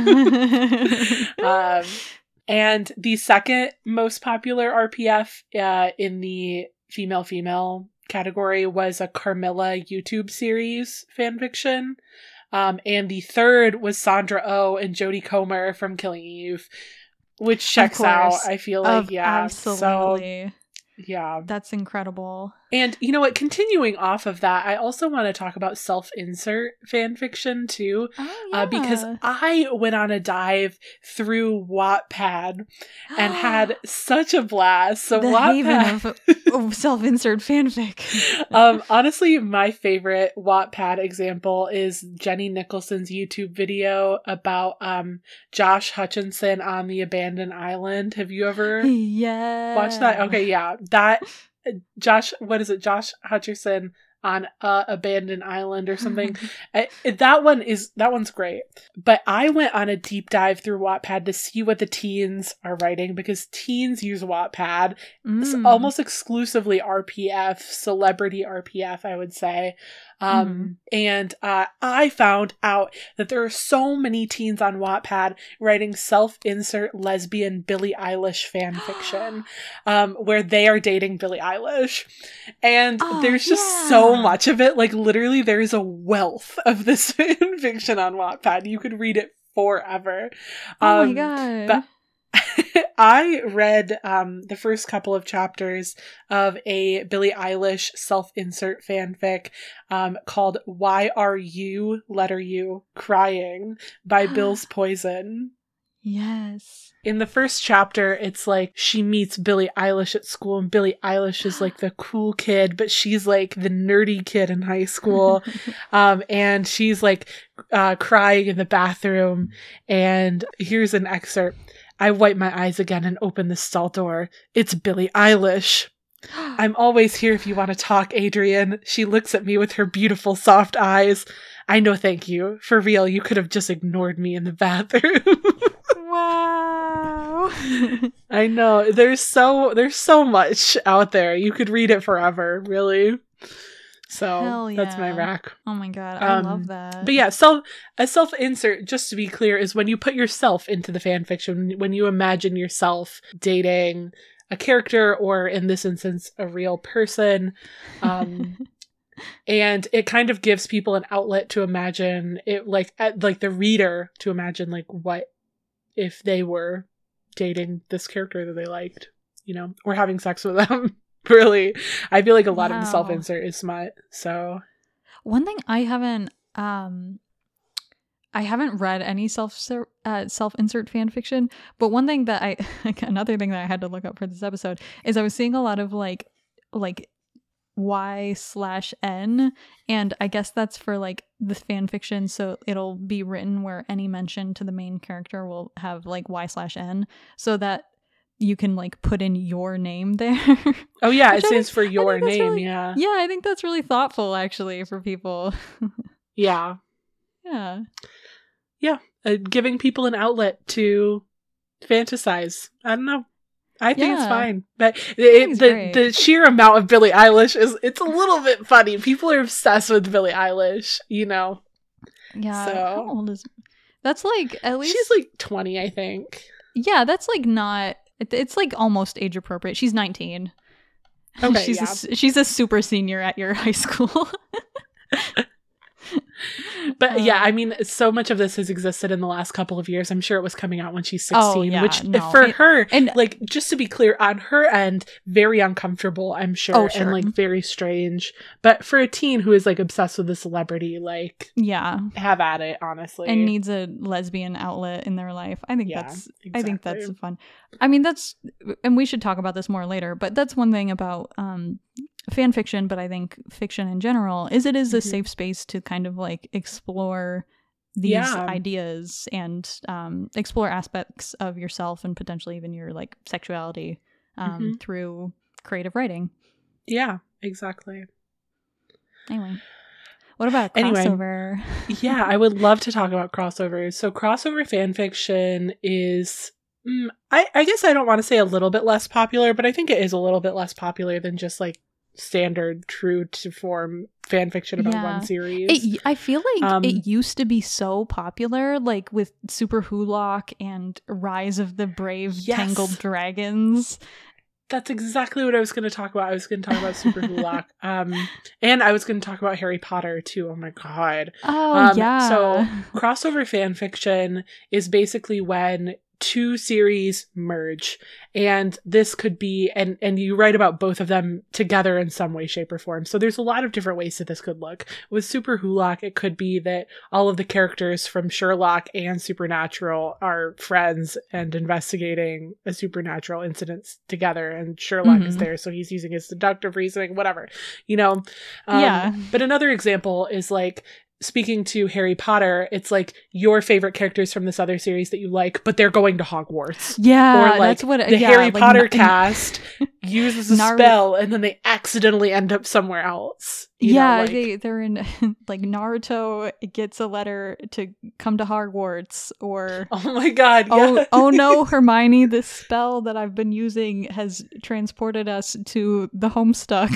um, and the second most popular R P F uh, in the female female category was a Carmilla YouTube series fanfiction. Um, and the third was Sandra Oh and Jodie Comer from Killing Eve, which checks out. I feel like, of, yeah. Absolutely. So, yeah. That's incredible. And you know what? Continuing off of that, I also want to talk about self-insert fanfiction too, Oh, yeah. uh, because I went on a dive through Wattpad and had such a blast. So the Wattpad, haven of, of self-insert fanfic. um, honestly, my favorite Wattpad example is Jenny Nicholson's YouTube video about um Josh Hutcherson on the abandoned island. Have you ever Yeah. watched that? Okay, yeah, that. Josh, what is it? Josh Hutcherson on uh, Abandoned Island or something. I, that one is that one's great. But I went on a deep dive through Wattpad to see what the teens are writing because teens use Wattpad. It's Mm. almost exclusively R P F, celebrity R P F, I would say. Um, Mhm. And uh, I found out that there are so many teens on Wattpad writing self-insert lesbian Billie Eilish fan fiction, um, where they are dating Billie Eilish. And Oh, there's just so yeah. much of it. Like, literally, there's a wealth of this fan fiction on Wattpad. You could read it forever. Oh Um, my god. but I read um, the first couple of chapters of a Billie Eilish self-insert fanfic um, called Why Are You, Letter U, Crying by Bill's Poison. Yes. In the first chapter, it's like she meets Billie Eilish at school, and Billie Eilish is like the cool kid, but she's like the nerdy kid in high school. um, and she's like uh, crying in the bathroom. And here's an excerpt. I wipe my eyes again and open the stall door. It's Billie Eilish. I'm always here if you want to talk, Adrian. She looks at me with her beautiful soft eyes. I know, thank you. For real, you could have just ignored me in the bathroom. Wow. I know. There's so there's so much out there. You could read it forever, really. So Hell that's my yeah. rack. Oh my god, I Um, love that. But yeah, self a self insert, just to be clear, is when you put yourself into the fan fiction, when you imagine yourself dating a character, or in this instance, a real person. Um, and it kind of gives people an outlet to imagine it, like at, like the reader to imagine like what if they were dating this character that they liked, you know, or having sex with them. Really, I feel like a lot Wow. of the self insert is smut. So One thing I haven't um I haven't read any self uh, self insert fan fiction, but one thing that I another thing that I had to look up for this episode is I was seeing a lot of like like Y slash N, and I guess that's for like the fan fiction, so it'll be written where any mention to the main character will have like Y slash N, so that you can like put in your name there. oh yeah, it I stands think- for I your think that's name. really- yeah, Yeah, I think that's really thoughtful actually for people. yeah, Yeah. uh, giving people an outlet to fantasize. I don't know. I think it's Yeah. fine, but think it, it's the great. the sheer amount of Billie Eilish is it's a little bit funny. People are obsessed with Billie Eilish, you know. Yeah. So- How old is That's like at least She's like twenty, I think. Yeah, that's like not it, it's like almost age appropriate. She's nineteen. Okay, she's yeah. a, s- she's a super senior at your high school. But yeah, Uh, I mean, so much of this has existed in the last couple of years. I'm sure it was coming out when she's Oh, sixteen, yeah, which no. for It- her, and like, just to be clear, on her end, very uncomfortable, I'm sure, Oh, sure. and like very strange. But for a teen who is like obsessed with a celebrity, like, yeah, have at it, honestly. and needs a lesbian outlet in their life. I think Yeah, that's I think that's exactly. fun. I mean, that's and we should talk about this more later, but that's one thing about um fan fiction, but I think fiction in general is it is a Mhm. safe space to kind of like explore these Yeah. ideas and um explore aspects of yourself and potentially even your like sexuality um Mhm. through creative writing. Yeah, exactly. Anyway, what about a Anyway. crossover? Yeah, I would love to talk about crossovers. So crossover fan fiction is, mm, I, I guess I don't want to say a little bit less popular, but I think it is a little bit less popular than just like standard true to form fan fiction about Yeah. one series. It, I feel like Um, it used to be so popular, like with Super Hulock and Rise of the Brave Yes. Tangled Dragons. That's exactly what I was going to talk about. I was going to talk about Super Hulock. Um, and I was going to talk about Harry Potter too. Oh my god. Oh, Um, yeah. so crossover fan fiction is basically when two series merge, and this could be and and you write about both of them together in some way, shape, or form. So there's a lot of different ways that this could look. With Super Hulock, it could be that all of the characters from Sherlock and Supernatural are friends and investigating a supernatural incident together, and Sherlock is Mhm. there, so he's using his deductive reasoning, whatever, you know. Um, Yeah. But another example is like, speaking to Harry Potter, it's like your favorite characters from this other series that you like, but they're going to Hogwarts. yeah, Or like that's what the yeah, Harry like, Potter n- cast uses a Nar- spell and then they accidentally end up somewhere else. You know, yeah, like- they they're in like Naruto gets a letter to come to Hogwarts, or oh my god, oh yeah. oh no, Hermione, this spell that I've been using has transported us to the Homestuck.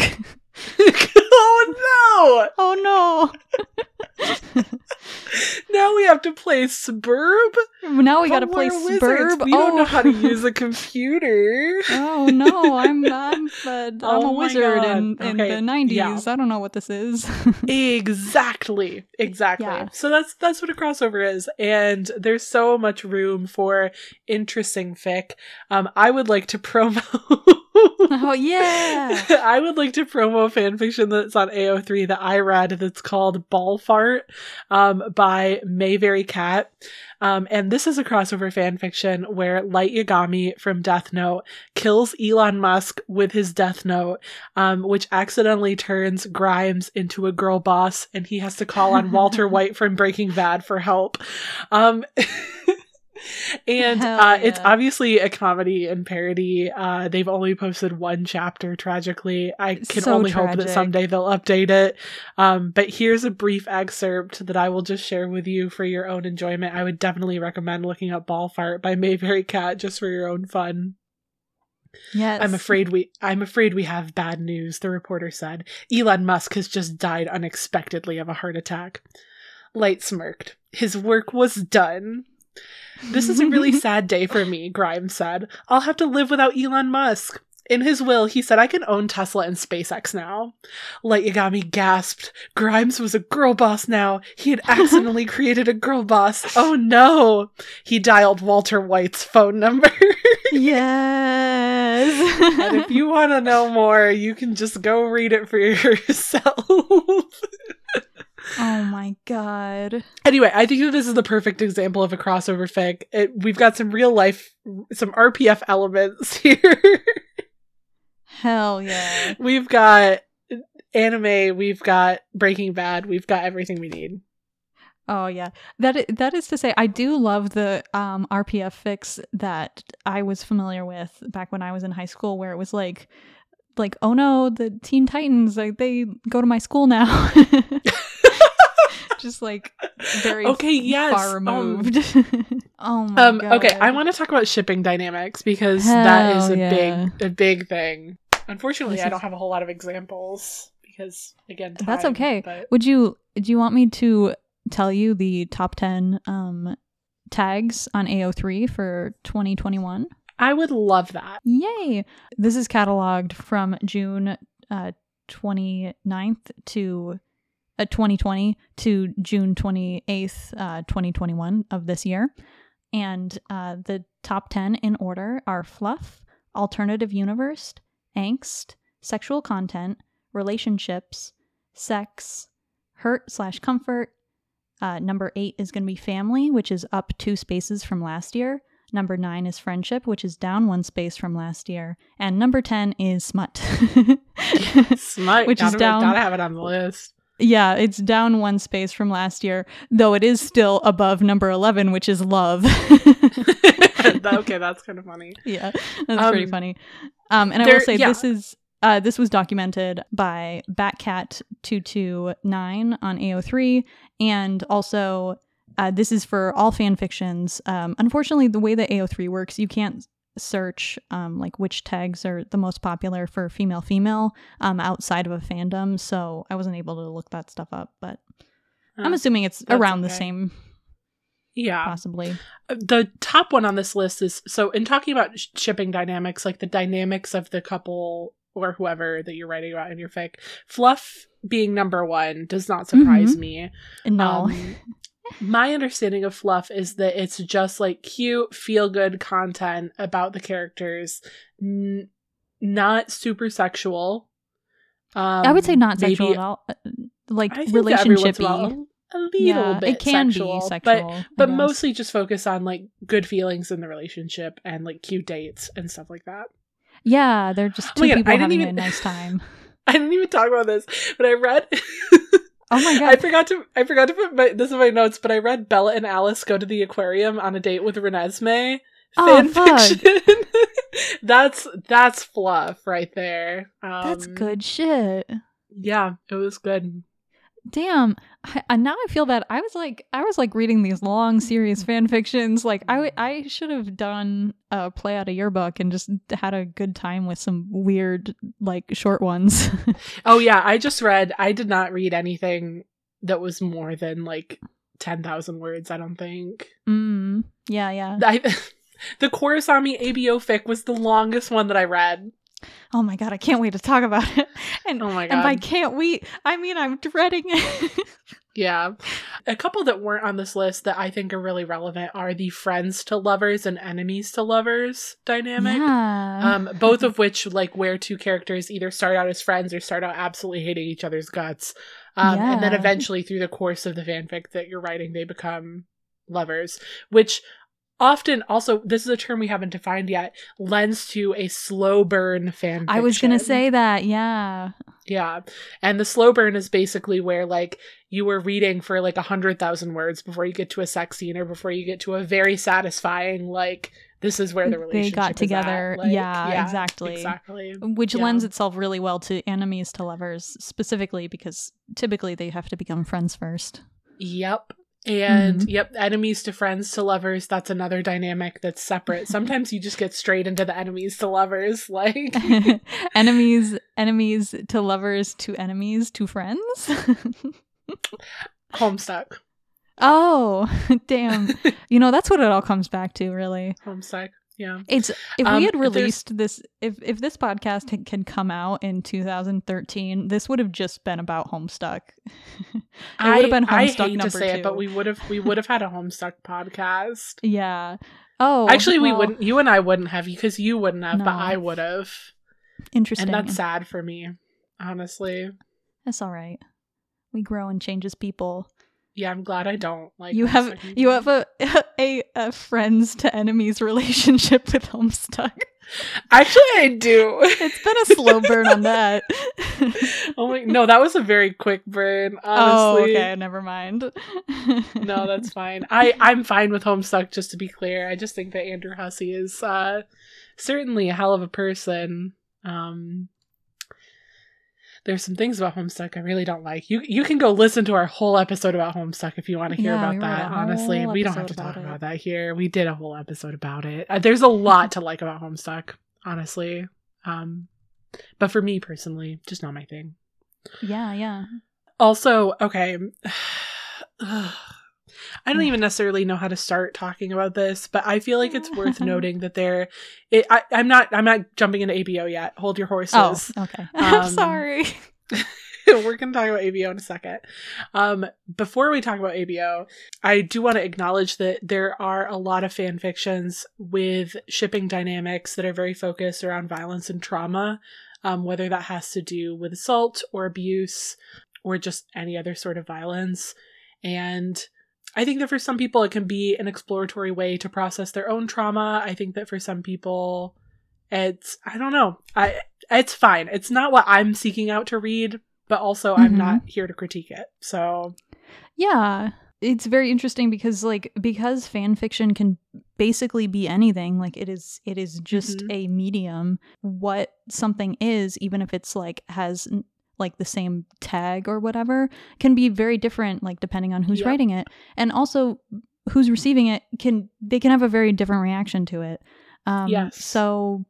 oh Oh no! Now we have to play Suburb? no! Now we But gotta play we're wizards. Suburb. We oh. don't know how to use a computer. Oh no, I'm I'm a, I'm Oh a my wizard God. in, in Okay, the nineties. yeah. I don't know what this is. Exactly. Exactly. Yeah. So that's that's what a crossover is. And there's so much room for interesting fic. Um, I would like to promo Oh yeah. I would like to promo a fanfiction that's on A O three that I read that's called Ball Fart um, by Mayberry Cat. Um, and this is a crossover fanfiction where Light Yagami from Death Note kills Elon Musk with his Death Note, um, which accidentally turns Grimes into a girl boss, and he has to call on Walter White from Breaking Bad for help. Um, and Hell uh, it's yeah. obviously a comedy and parody. Uh, they've only posted one chapter, tragically. I can So only hope that tragic. someday they'll update it. Um, but here's a brief excerpt that I will just share with you for your own enjoyment. I would definitely recommend looking up Ball Fart by Mayberry Cat just for your own fun. Yes. I'm afraid we I'm afraid we have bad news, the reporter said. Elon Musk has just died unexpectedly of a heart attack. Light smirked. His work was done. This is a really sad day for me, Grimes said. I'll have to live without Elon Musk. In his will, he said, I can own Tesla and SpaceX now. Light Yagami gasped. Grimes was a girl boss now. He had accidentally created a girl boss. Oh no. He dialed Walter White's phone number. Yes. And if you want to know more, you can just go read it for yourself. Oh my god. Anyway, I think that this is the perfect example of a crossover fic. It, we've got some real life, some R P F elements here. Hell yeah. We've got anime, we've got Breaking Bad, we've got everything we need. Oh yeah. That is, that is to say, I do love the um, R P F fics that I was familiar with back when I was in high school, where it was like, like, oh no, the Teen Titans, like, they go to my school now. Just like very okay, yes. far removed. Um, oh my um, god. Okay, I want to talk about shipping dynamics because Hell that is a yeah. big, a big thing. Unfortunately, This I don't is- have a whole lot of examples because, again, time, That's okay. But... Would you do you want me to tell you the top ten um tags on A O three for twenty twenty-one? I would love that. Yay! This is cataloged from June uh, twenty-ninth to uh, twenty twenty to June twenty-eighth, uh, twenty twenty-one of this year. And uh, the top ten in order are fluff, alternative universe, angst, sexual content, relationships, sex, hurt slash comfort. Uh, number eight is going to be family, which is up two spaces from last year. Number nine is friendship, which is down one space from last year. And number ten is smut. Smut, which gotta, is down. Gotta have it on the list. Yeah, it's down one space from last year, though it is still above number eleven, which is love. Okay, that's kind of funny. Yeah, that's Um, pretty funny. Um, and I there- will say yeah. this is uh, this was documented by Batcat two two nine on A O three, and also uh, this is for all fan fictions. Um, unfortunately, the way that A O three works, you can't search um, like which tags are the most popular for female female um, outside of a fandom, so I wasn't able to look that stuff up, but I'm Oh, assuming it's that's around the okay. same, Yeah. possibly. The top one on this list is, so in talking about sh- shipping dynamics, like the dynamics of the couple or whoever that you're writing about in your fic, fluff being number one does not surprise Mhm. me. No. Um, my understanding of fluff is that it's just like cute, feel good content about the characters, n- not super sexual. Um, I would say not maybe- sexual at all. Uh, Like I think that every once in a while, relationshipy. a little Yeah, bit it can sexual, be but sexual, I but guess. mostly just focus on like good feelings in the relationship and like cute dates and stuff like that. Yeah, they're just Oh two my God, people I didn't having even- a nice time. I didn't even talk about this, but I read. Oh my god! I forgot to. I forgot to put my, this in my notes, but I read Bella and Alice go to the aquarium on a date with Renesmee. Oh, Fan fuck. fiction. that's that's fluff right there. Um, That's good shit. Yeah, it was good. Damn. I, and now I feel that I was like I was like reading these long serious fan fictions. Like I w- I should have done a play out of yearbook and just had a good time with some weird like short ones. Oh yeah, I just read. I did not read anything that was more than like ten thousand words. I don't think. mm, yeah, yeah. I, the Korosami A B O fic was the longest one that I read. Oh my god, I can't wait to talk about it. And Oh my and by God. can't wait, I mean I'm dreading it. Yeah. A couple that weren't on this list that I think are really relevant are the friends to lovers and enemies to lovers dynamic. Yeah. Um, both of which, like, where two characters either start out as friends or start out absolutely hating each other's guts. Um, And then Yeah. eventually, through the course of the fanfic that you're writing, they become lovers, which often also, this is a term we haven't defined yet, lends to a slow burn fanfic. I was gonna say that, yeah. Yeah. And the slow burn is basically where, like, you were reading for, like, a hundred thousand words before you get to a sex scene or before you get to a very satisfying, like, this is where the They relationship got is together. at. Like, Yeah, exactly. Exactly. Which Yeah. lends itself really well to enemies to lovers, specifically because typically they have to become friends first. Yep. And Mhm. yep, enemies to friends to lovers, that's another dynamic that's separate. Sometimes you just get straight into the enemies to lovers, like enemies enemies to lovers to enemies to friends. Homestuck. Oh, damn. You know, that's what it all comes back to, really. Homestuck. Yeah. It's if Um, we had there's- released this if if this podcast had, can come out in two thousand thirteen, this would have just been about Homestuck. It I, would have been I Homestuck hate number to say two. it, but we would have we would have had a Homestuck podcast. Yeah. Oh, Actually, we well, wouldn't. You and I wouldn't have, because you wouldn't have, but No. I would have. Interesting. And that's sad for me, honestly. That's all right. We grow and change as people. Yeah, I'm glad I don't like. You have Homestuck you anymore. have a, a a friends to enemies relationship with Homestuck. Actually, I do. It's been a slow burn on that. Oh my, no, that was a very quick burn. Oh, Honestly, okay, never mind. no, that's fine. I I'm fine with Homestuck. Just to be clear, I just think that Andrew Hussey is uh, certainly a hell of a person. Um, there's some things about Homestuck I really don't like. You you can go listen to our whole episode about Homestuck if you want to hear Yeah, about we wrote that. a Honestly, whole we don't have episode to talk about it. about that here. We did a whole episode about it. Uh, there's a lot to like about Homestuck, honestly. Um, but for me personally, just not my thing. Yeah, yeah. Also, okay. I don't even necessarily know how to start talking about this, but I feel like it's worth noting that there. It, I, I'm not. I'm not jumping into A B O yet. Hold your horses. Oh, okay. I'm Um, sorry. We're going to talk about A B O in a second. Um, before we talk about A B O, I do want to acknowledge that there are a lot of fan fictions with shipping dynamics that are very focused around violence and trauma, um, whether that has to do with assault or abuse or just any other sort of violence. And I think that for some people, it can be an exploratory way to process their own trauma. I think that for some people, it's, I don't know. I, it's fine. It's not what I'm seeking out to read, but also I'm Mhm. not here to critique it. So, Yeah. It's very interesting because like because fan fiction can basically be anything, like it is it is just Mhm. a medium. What something is, even if it's like has n- like the same tag or whatever, can be very different like depending on who's Yep. writing it. And also who's receiving it can they can have a very different reaction to it. Um Yes. so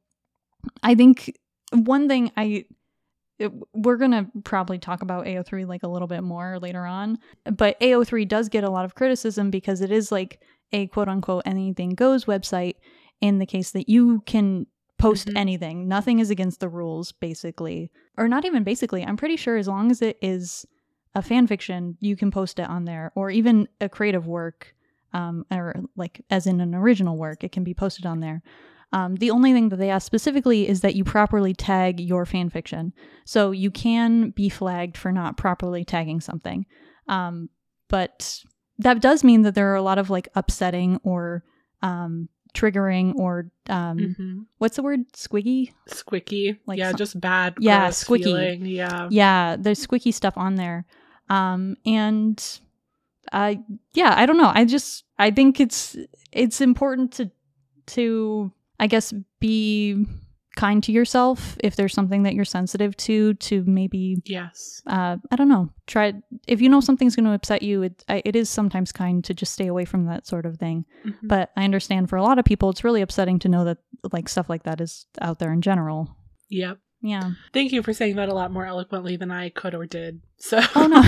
I think one thing I it, we're going to probably talk about A O three like a little bit more later on, but A O three does get a lot of criticism because it is like a quote unquote anything goes website in the case that you can post Mhm. anything. Nothing is against the rules, basically. Or not even basically. I'm pretty sure as long as it is a fan fiction, you can post it on there, or even a creative work, um, or like as in an original work, it can be posted on there. Um, the only thing that they ask specifically is that you properly tag your fan fiction. So you can be flagged for not properly tagging something. Um, but that does mean that there are a lot of like upsetting or um, triggering or um, Mhm. what's the word? Squiggy? Squicky. Like yeah, some- just bad. Yeah, gross squicky. feeling. Yeah. Yeah, there's squicky stuff on there. Um, and I, yeah, I don't know. I just, I think it's, it's important to, to, I guess, be kind to yourself if there's something that you're sensitive to, to maybe, Yes. uh, I don't know, try, if you know something's going to upset you, it, I, it is sometimes kind to just stay away from that sort of thing. Mhm. But I understand for a lot of people, it's really upsetting to know that like stuff like that is out there in general. Yep. Yeah. Thank you for saying that a lot more eloquently than I could or did. So. Oh no.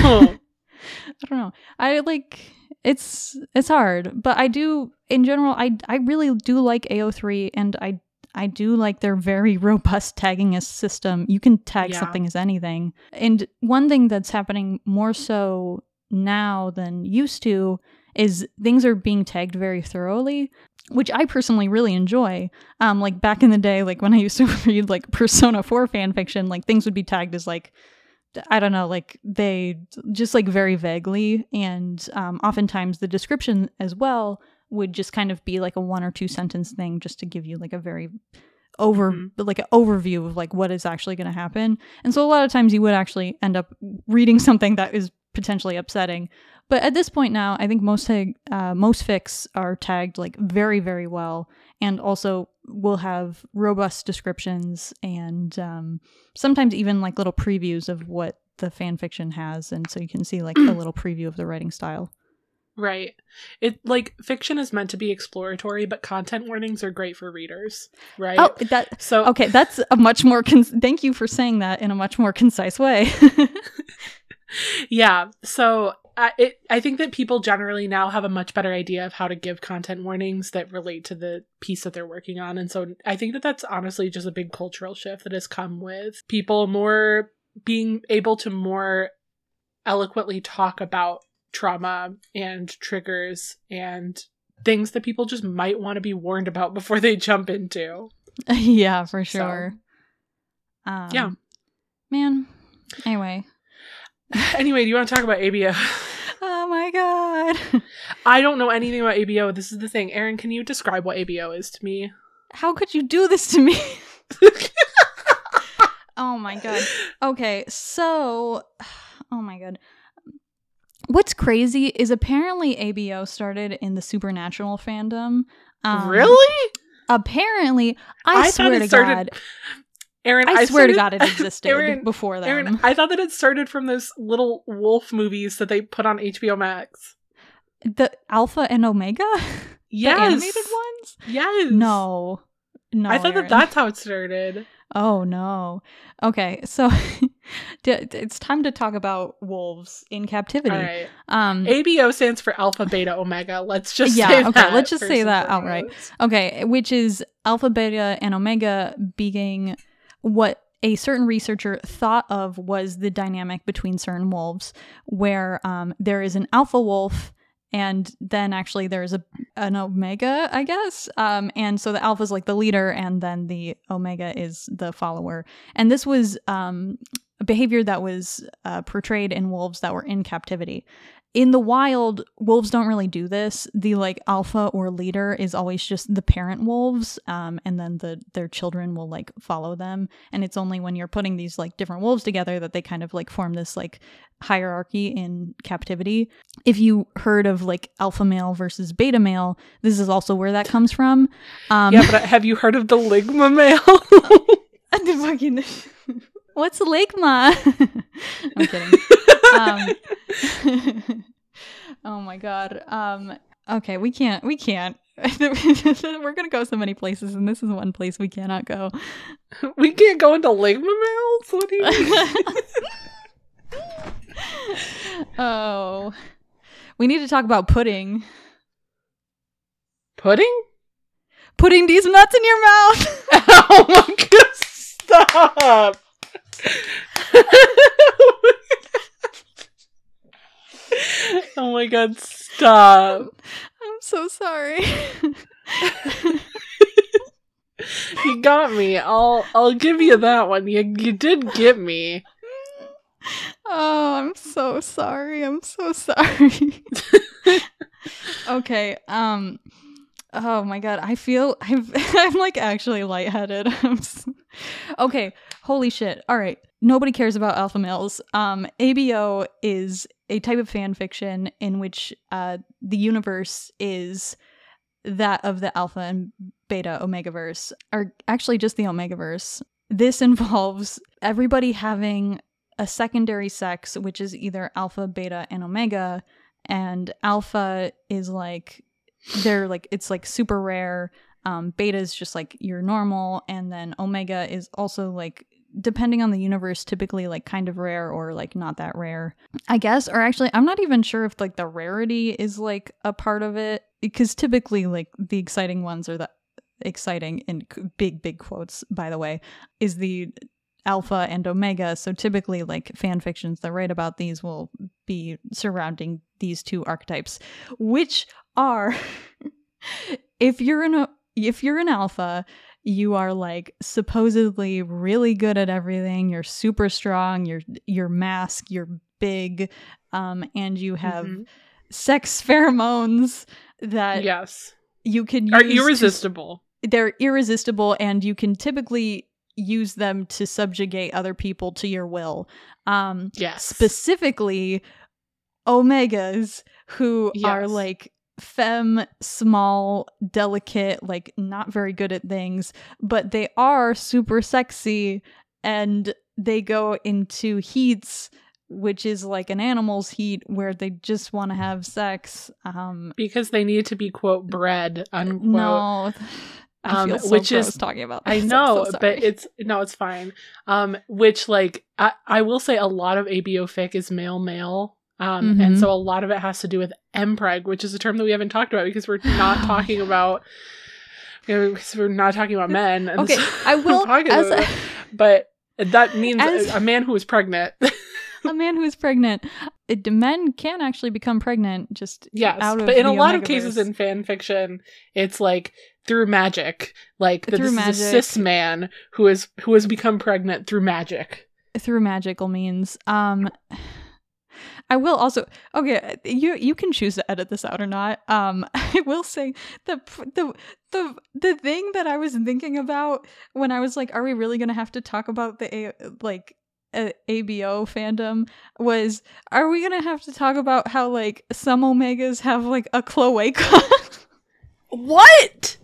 I don't know. I like it's it's hard, but I do in general I I really do like A O three and I I do like their very robust tagging as system. You can tag Yeah. something as anything. And one thing that's happening more so now than used to is things are being tagged very thoroughly, which I personally really enjoy. Um like back in the day, like when I used to read like Persona four fan fiction, like things would be tagged as like I don't know, like they just like very vaguely. And um, oftentimes the description as well would just kind of be like a one or two sentence thing just to give you like a very over, Mhm. like an overview of like what is actually going to happen. And so a lot of times you would actually end up reading something that is potentially upsetting. But at this point now, I think most tag, uh, most fics are tagged like very, very well, and also will have robust descriptions and um, sometimes even like little previews of what the fan fiction has, and so you can see like a little preview of the writing style. Right. It like fiction is meant to be exploratory, but content warnings are great for readers, right? Oh, that so okay. That's a much more. Con- thank you for saying that in a much more concise way. yeah. So I it I think that people generally now have a much better idea of how to give content warnings that relate to the piece that they're working on, and so I think that that's honestly just a big cultural shift that has come with people more being able to more eloquently talk about trauma and triggers and things that people just might want to be warned about before they jump into. Yeah, for sure. So, um, yeah. Man. Anyway. Anyway, do you want to talk about A B O? Oh my god. I don't know anything about A B O. This is the thing. Erin, can you describe what A B O is to me? How could you do this to me? Oh my god. Okay, so... Oh my god. What's crazy is apparently A B O started in the supernatural fandom. Um, really? Apparently, I, I swear to started, God, Aaron, I, I swear started, to God, it existed Aaron, before them. Aaron, I thought that it started from those little wolf movies that they put on H B O Max. The Alpha and Omega, yes, the animated ones. Yes, no, no. I thought Aaron. that that's how it started. Oh no. Okay, so it's time to talk about wolves in captivity. All right. Um, A B O stands for Alpha, Beta, Omega. Let's just yeah. say okay, that let's just say that foremost. outright. Okay, which is Alpha, Beta, and Omega being what a certain researcher thought of was the dynamic between certain wolves, where um, there is an alpha wolf. And then actually there's a an omega, I guess. Um, and so the alpha is like the leader, and then the omega is the follower. And this was um, a behavior that was uh, portrayed in wolves that were in captivity. In the wild, wolves don't really do this. The like alpha or leader is always just the parent wolves, um, and then the their children will like follow them. And it's only when you're putting these like different wolves together that they kind of like form this like hierarchy in captivity. If you heard of like alpha male versus beta male, this is also where that comes from. Um, yeah, but have you heard of the ligma male? the fucking what's ligma? I'm kidding. Um, oh my god. Um, okay, we can't. We can't. We're gonna go so many places, and this is one place we cannot go. We can't go into ligma males? What do you mean? Oh, we need to talk about pudding. Pudding? Putting these nuts in your mouth. Oh my god! Stop. Oh my god, stop. I'm so sorry. You got me. I'll I'll give you that one. You you did get me. Oh, I'm so sorry. I'm so sorry. Okay. Um. Oh my god. I feel I'm I'm like actually lightheaded. I'm so... Okay. Holy shit. All right. Nobody cares about alpha males. Um. A B O is a type of fan fiction in which uh the universe is that of the alpha and beta omegaverse, or actually just the omegaverse. This involves everybody having a secondary sex, which is either alpha, beta, and omega. And alpha is like, they're like, it's like super rare. Um, beta is just like your normal. And then omega is also like, depending on the universe, typically like kind of rare or like not that rare, I guess. Or actually, I'm not even sure if like the rarity is like a part of it, because typically like the exciting ones are the exciting in big, big quotes, by the way, is the alpha and omega. So typically like fan fictions that write about these will be surrounding these two archetypes, which are if you're an if you're an alpha, you are like supposedly really good at everything, you're super strong, you're you're mask, you're big, um and you have mm-hmm. sex pheromones that yes you can use are irresistible to, they're irresistible, and you can typically use them to subjugate other people to your will. Um, yes. Specifically, omegas, who yes. are like femme, small, delicate, like not very good at things, but they are super sexy, and they go into heats which is like an animal's heat where they just want to have sex. Um, because they need to be, quote, bred, unquote. No, I um, feel so which gross is talking about I this. know, I'm so but sorry. it's no, it's fine. Um, which like I, I will say a lot of A B O fic is male male. Um, Mhm. and so a lot of it has to do with empreg, which is a term that we haven't talked about because we're not talking about. You know, because we're not talking about men. And Okay, so I will- we're talking as about a- it. But that means As- a, a man who is pregnant. A man who is pregnant. It, men can actually become pregnant just Yes, out of but in a the lot of Omegaverse. cases in fan fiction, it's like through magic. Like that Through this magic. is a cis man who is who has become pregnant through magic. Through magical means. Um, I will also okay. You you can choose to edit this out or not. Um, I will say the the the the thing that I was thinking about when I was like, are we really gonna have to talk about the A- like uh, A B O fandom? Was are we gonna have to talk about how like some Omegas have like a cloaca? What?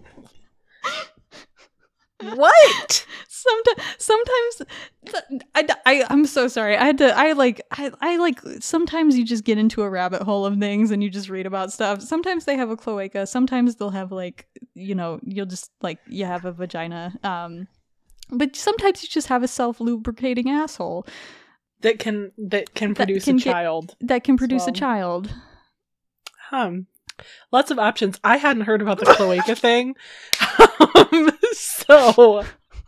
What? Sometimes, sometimes, I, I, I'm so sorry. I had to, I like, I, I like, sometimes you just get into a rabbit hole of things and you just read about stuff. Sometimes they have a cloaca. Sometimes they'll have like, you know, you'll just like, you have a vagina. Um, but sometimes you just have a self-lubricating asshole That can that can That produce can a get- child. that can produce well. a child. Um, lots of options. I hadn't heard about the cloaca thing. Um, so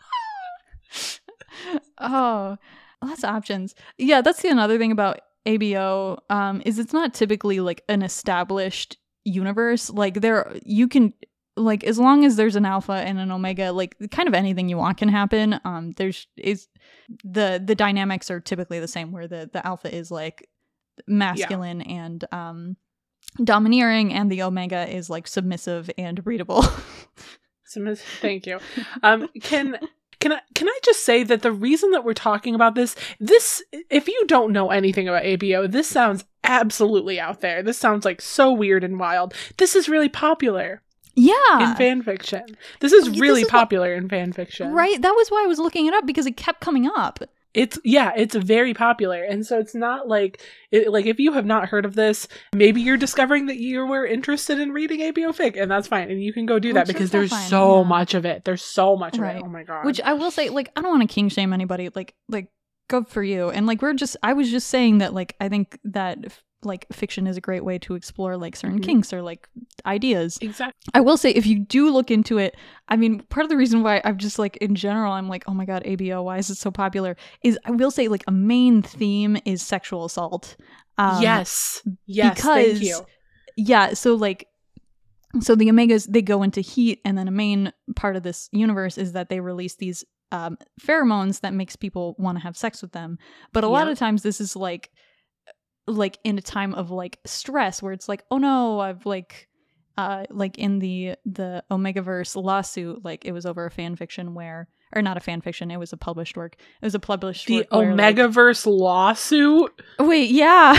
Oh, lots of options. Yeah, that's the another thing about A B O um, is it's not typically like an established universe. Like there, you can like as long as there's an alpha and an omega, like kind of anything you want can happen. Um, there's is the the dynamics are typically the same where the the alpha is like masculine and um domineering, and the omega is like submissive and breedable. Submiss- thank you. Um, can can I can I just say that the reason that we're talking about this, this if you don't know anything about A B O, this sounds absolutely out there. This sounds like so weird and wild. This is really popular Yeah. in fan fiction. This is This really is what- popular in fan fiction. Right? That was why I was looking it up because it kept coming up. It's yeah, it's very popular, and so it's not like it, like if you have not heard of this, maybe you're discovering that you were interested in reading A B O fic, and that's fine, and you can go do that Which is because so there's fine, so yeah. much of it. There's so much of Right. it. Oh my god! Which I will say, like, I don't want to king shame anybody. Like, like, good for you. And like, we're just, I was just saying that, like, I think that f- like fiction is a great way to explore like certain Mhm. kinks or like ideas. exactly. I will say, if you do look into it, I mean, part of the reason why I'm just like in general, I'm like, oh my god, A B O, why is it so popular? Is I will say, like, a main theme is sexual assault. Um, yes, yes. Thank because- you. yeah, so like so the omegas, they go into heat, and then a main part of this universe is that they release these um pheromones that makes people want to have sex with them. But a lot Yep. of times this is like like in a time of like stress where it's like, oh no, I've like uh like in the the Omegaverse lawsuit, like it was over a fan fiction where or not a fan fiction, it was a published work. It was a published The work where, like- Omegaverse lawsuit. Wait, yeah.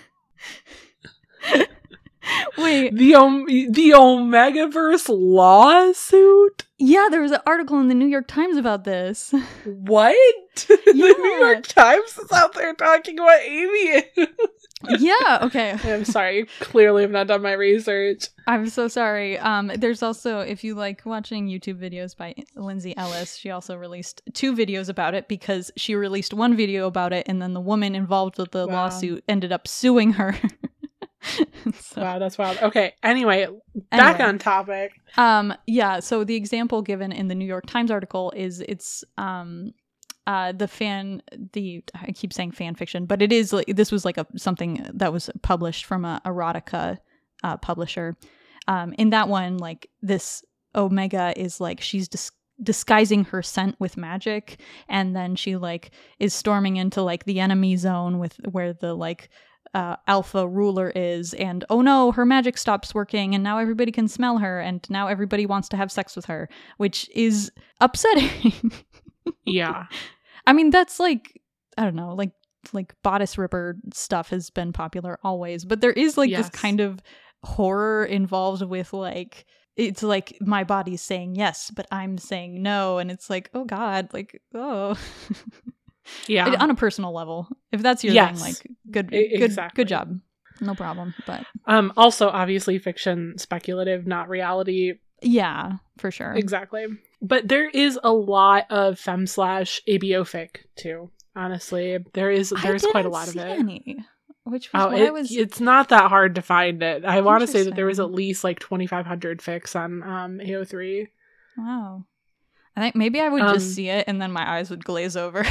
Wait, The Om- the Omegaverse lawsuit. yeah, there was an article in the New York Times about this. What? the New Yeah. York Times is out there talking about Amy. Yeah, okay. I'm sorry. You clearly have not done my research. I'm so sorry. Um, there's also, if you like watching YouTube videos by Lindsay Ellis, she also released two videos about it because she released one video about it, and then the woman involved with the Wow. lawsuit ended up suing her. So, Wow, that's wild. Okay, anyway, back Anyway. on topic. um, yeah. So the example given in the New York Times article is it's um, uh, the fan. The I keep saying fan fiction, but it is like this was like a something that was published from a erotica uh, publisher. Um, in that one, like this Omega is like she's dis- disguising her scent with magic, and then she like is storming into like the enemy zone with where the like uh, alpha ruler is, and oh no, her magic stops working, and now everybody can smell her, and now everybody wants to have sex with her, which is upsetting. Yeah. I mean, that's like I don't know, like like bodice ripper stuff has been popular always, but there is like Yes. this kind of horror involved with like it's like my body's saying yes, but I'm saying no, and it's like oh god, like oh. Yeah. On a personal level. If that's your Yes. thing, like, good, E- good, exactly. good job. No problem. But Um, also, obviously, fiction, speculative, not reality. yeah, for sure. Exactly. But there is a lot of femme slash A B O fic, too. Honestly, there is there's I quite a didn't lot of see it. any, which was Oh, why it, I was. it's not that hard to find it. I want to say that there was Interesting. at least like twenty-five hundred fics on um, A O three. Wow. I think maybe I would Um, just see it and then my eyes would glaze over.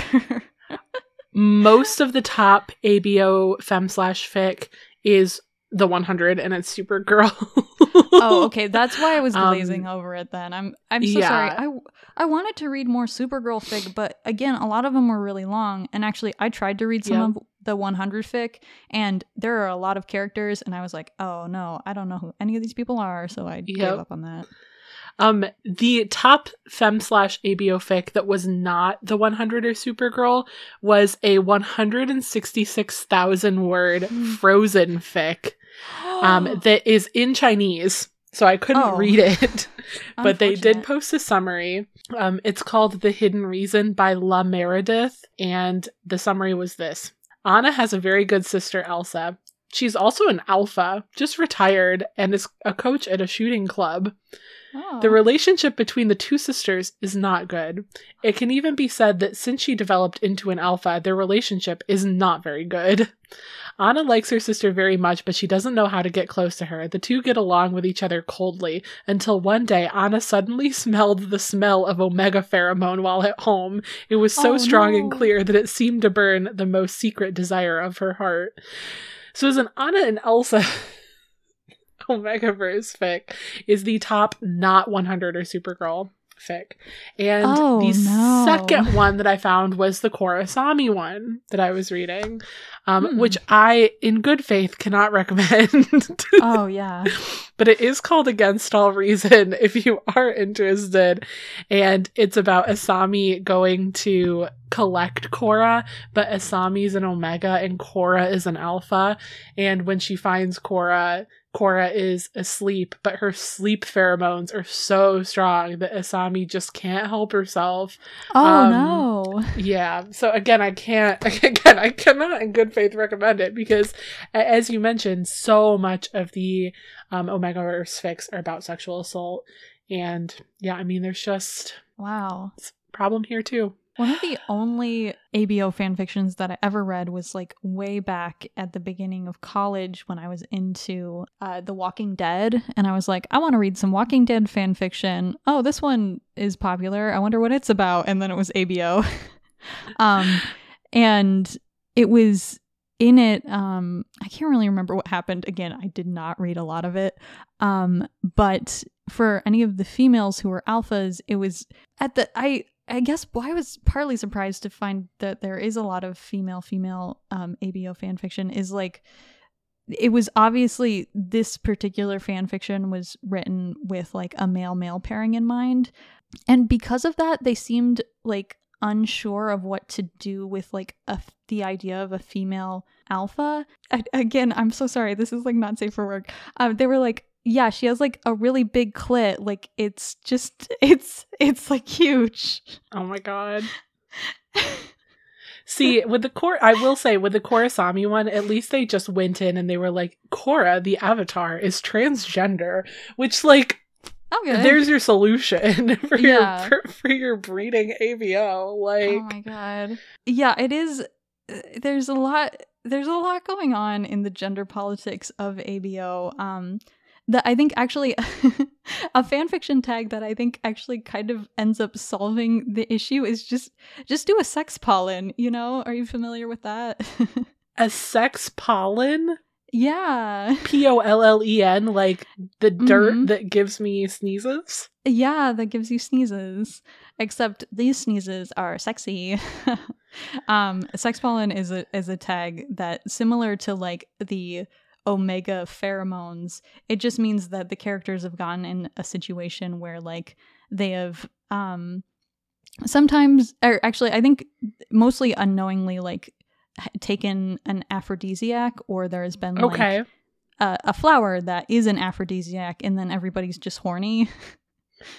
Most of the top A B O femme slash fic is the one hundred, and it's Supergirl. Oh, okay. That's why I was glazing Um, over it then. I'm I'm so sorry. yeah. I I wanted to read more Supergirl fic, but again, a lot of them were really long. And actually, I tried to read some Yeah. of the one hundred fic, and there are a lot of characters, and I was like, oh no, I don't know who any of these people are, so I gave Yep. up on that. Um, the top femme slash A B O fic that was not the one hundred or Supergirl was a one hundred sixty-six thousand word Frozen fic. Um, that is in Chinese, so I couldn't Oh. read it, but they did Unfortunate. post a summary. Um, it's called The Hidden Reason by La Meredith, and the summary was this. Anna has a very good sister, Elsa. She's also an alpha, just retired, and is a coach at a shooting club. Oh. The relationship between the two sisters is not good. It can even be said that since she developed into an alpha, their relationship is not very good. Anna likes her sister very much, but she doesn't know how to get close to her. The two get along with each other coldly, until one day Anna suddenly smelled the smell of Omega pheromone while at home. It was so Oh, strong and no. clear that it seemed to burn the most secret desire of her heart. So as an Anna and Elsa Omegaverse fic is the top not one hundred or Supergirl fic. And Oh, the no. second one that I found was the Korasami one that I was reading, um, Hmm. which I, in good faith, cannot recommend. Oh yeah. But it is called Against All Reason if you are interested. And it's about Asami going to collect Korra, but Asami's an Omega and Korra is an Alpha. And when she finds Korra, Korra is asleep, but her sleep pheromones are so strong that Asami just can't help herself. Oh Um, no. Yeah. So again, I can't, again, I cannot in good faith recommend it because, a- as you mentioned, so much of the um, Omegaverse fics are about sexual assault. And yeah, I mean, there's just Wow. a problem here too. One of the only A B O fanfictions that I ever read was like way back at the beginning of college when I was into uh, The Walking Dead. And I was like, I want to read some Walking Dead fanfiction. Oh, this one is popular. I wonder what it's about. And then it was A B O. um, and it was in it. Um, I can't really remember what happened. Again, I did not read a lot of it. Um, but for any of the females who were alphas, it was at the, I, I guess well, I was partly surprised to find that there is a lot of female female um, A B O fan fiction. Is like it was obviously this particular fan fiction was written with like a male male pairing in mind, and because of that, they seemed like unsure of what to do with like a, the idea of a female alpha. I, again, I'm so sorry. This is like not safe for work. Uh, they were like, yeah, she has like a really big clit. Like it's just, it's, it's like huge. Oh my god. See, with the Kor, I will say with the Korasami one, at least they just went in and they were like, Korra, the avatar, is transgender, which like, Okay. there's your solution for Yeah. your for, for your breeding A B O. Like, Oh my god. Yeah, it is. uh, There's a lot. There's a lot going on in the gender politics of A B O. Um, that I think actually a fanfiction tag that I think actually kind of ends up solving the issue is just just do a sex pollen. You know, are you familiar with that? a sex pollen, Yeah. P O L L E N, like the dirt Mhm. that gives me sneezes. Yeah, that gives you sneezes. Except these sneezes are sexy. um, sex pollen is a is a tag that similar to like the Omega pheromones. It just means that the characters have gotten in a situation where like they have um sometimes or actually I think mostly unknowingly like h- taken an aphrodisiac, or there has been like Okay. a, a flower that is an aphrodisiac and then everybody's just horny.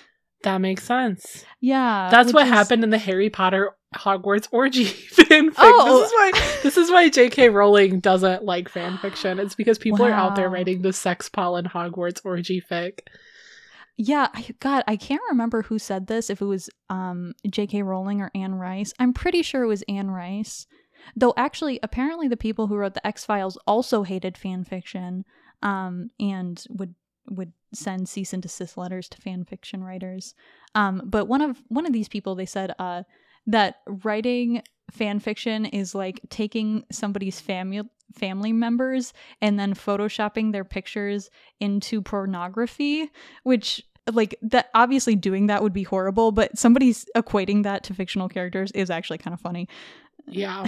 That makes sense. Yeah. That's what is... happened in the Harry Potter Hogwarts orgy fanfic. Oh. This is why this is why J K Rowling doesn't like fanfiction. It's because people wow. are out there writing the sex pollen Hogwarts orgy fic. Yeah, I, God, I can't remember who said this, if it was um, J K Rowling or Anne Rice. I'm pretty sure it was Anne Rice. Though actually, apparently the people who wrote the X-Files also hated fanfiction um, and would would send cease and desist letters to fan fiction writers. Um, but one of one of these people, they said uh, that writing fan fiction is like taking somebody's family family members and then photoshopping their pictures into pornography, which like that obviously doing that would be horrible, but somebody's equating that to fictional characters is actually kind of funny. Yeah.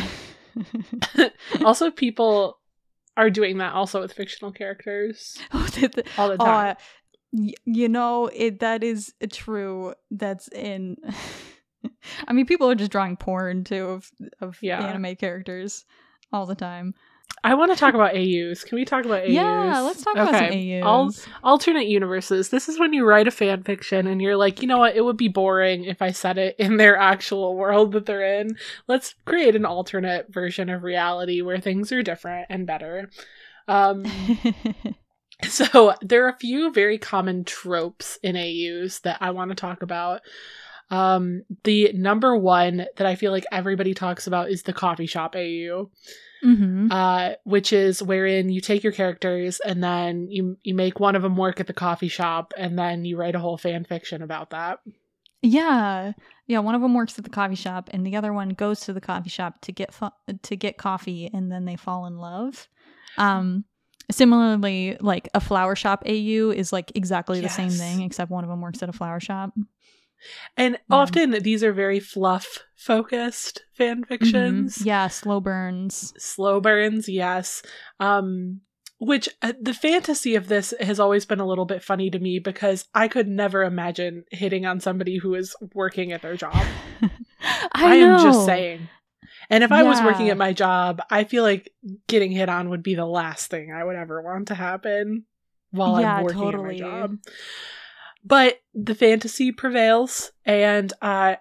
Also, people are doing that also with fictional characters oh, the, the, all the time. Uh, y- you know, it that is true. That's in. I mean, people are just drawing porn too of of yeah. anime characters all the time. I want to talk about A Us. Can we talk about A Us? Yeah, let's talk okay. about some A Us. Al- alternate universes. This is when you write a fan fiction and you're like, you know what? It would be boring if I set it in their actual world that they're in. Let's create an alternate version of reality where things are different and better. Um, so there are a few very common tropes in A Us that I want to talk about. Um, the number one that I feel like everybody talks about is the coffee shop A U. Mm-hmm. Uh, which is wherein you take your characters and then you you make one of them work at the coffee shop and then you write a whole fan fiction about that. Yeah, yeah. One of them works at the coffee shop and the other one goes to the coffee shop to get fu- to get coffee and then they fall in love. Um, similarly, like a flower shop A U is like exactly yes. the same thing except one of them works at a flower shop. And yeah. often these are very fluff-focused fan fictions. Mm-hmm. Yeah, slow burns. Slow burns, yes. Um, which, uh, the fantasy of this has always been a little bit funny to me because I could never imagine hitting on somebody who is working at their job. I, I know. am just saying. And if I yeah. was working at my job, I feel like getting hit on would be the last thing I would ever want to happen while yeah, I'm working totally. at my job. But the fantasy prevails, and uh,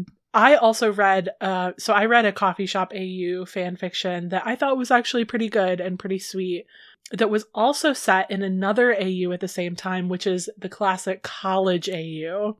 I also read, uh, so I read a coffee shop A U fan fiction that I thought was actually pretty good and pretty sweet, that was also set in another A U at the same time, which is the classic college A U,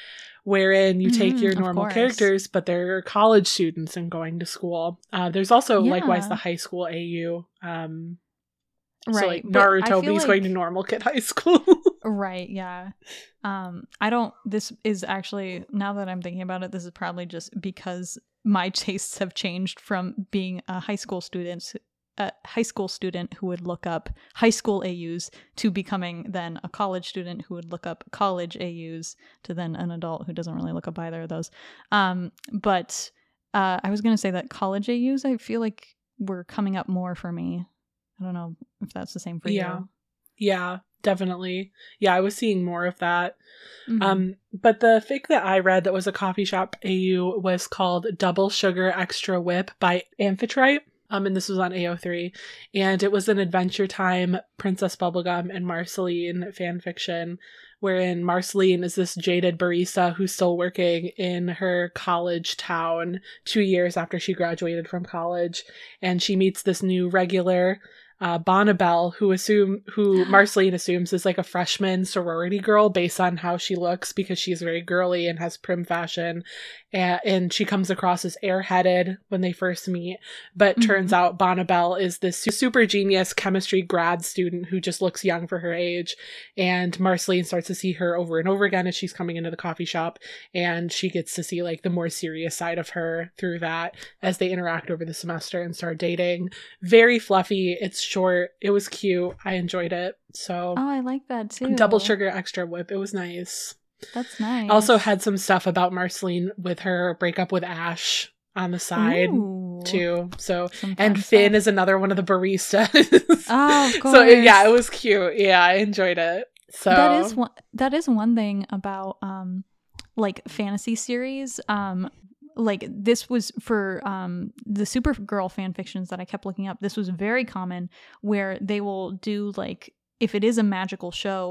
wherein you take mm, your normal course. characters, but they're college students and going to school. Uh, there's also yeah. likewise the high school A U. Um, right. So like Narutobi's like... going to normal kid high school. Right, yeah. Um, I don't, this is actually, now that I'm thinking about it, this is probably just because my tastes have changed from being a high school student, a high school student who would look up high school A Us to becoming then a college student who would look up college A Us to then an adult who doesn't really look up either of those. Um, but uh, I was going to say that college A Us, I feel like were coming up more for me. I don't know if that's the same for yeah. you. Yeah, definitely. Yeah, I was seeing more of that. Mm-hmm. Um, but the fic that I read that was a coffee shop A U was called Double Sugar Extra Whip by Amphitrite. Um, and this was on A O three. And it was an Adventure Time Princess Bubblegum and Marceline fan fiction, wherein Marceline is this jaded barista who's still working in her college town two years after she graduated from college. And she meets this new regular, Uh, Bonnabelle, who assume who Marceline assumes is like a freshman sorority girl based on how she looks because she's very girly and has prim fashion, and, and she comes across as airheaded when they first meet, but mm-hmm. turns out Bonnabelle is this super genius chemistry grad student who just looks young for her age, and Marceline starts to see her over and over again as she's coming into the coffee shop, and she gets to see like the more serious side of her through that as they interact over the semester and start dating. Very fluffy. It's short. It was cute. I enjoyed it. So oh, I like that too. Double Sugar Extra Whip. It was nice. That's nice. Also had some stuff about Marceline with her breakup with Ash on the side Ooh, too. So and Finn stuff. is another one of the baristas. Oh, of course. So yeah, it was cute. Yeah, I enjoyed it. So that is one. That is one thing about um, like fantasy series. Um. Like this was for um, the Supergirl fan fictions that I kept looking up. This was very common where they will do like, if it is a magical show,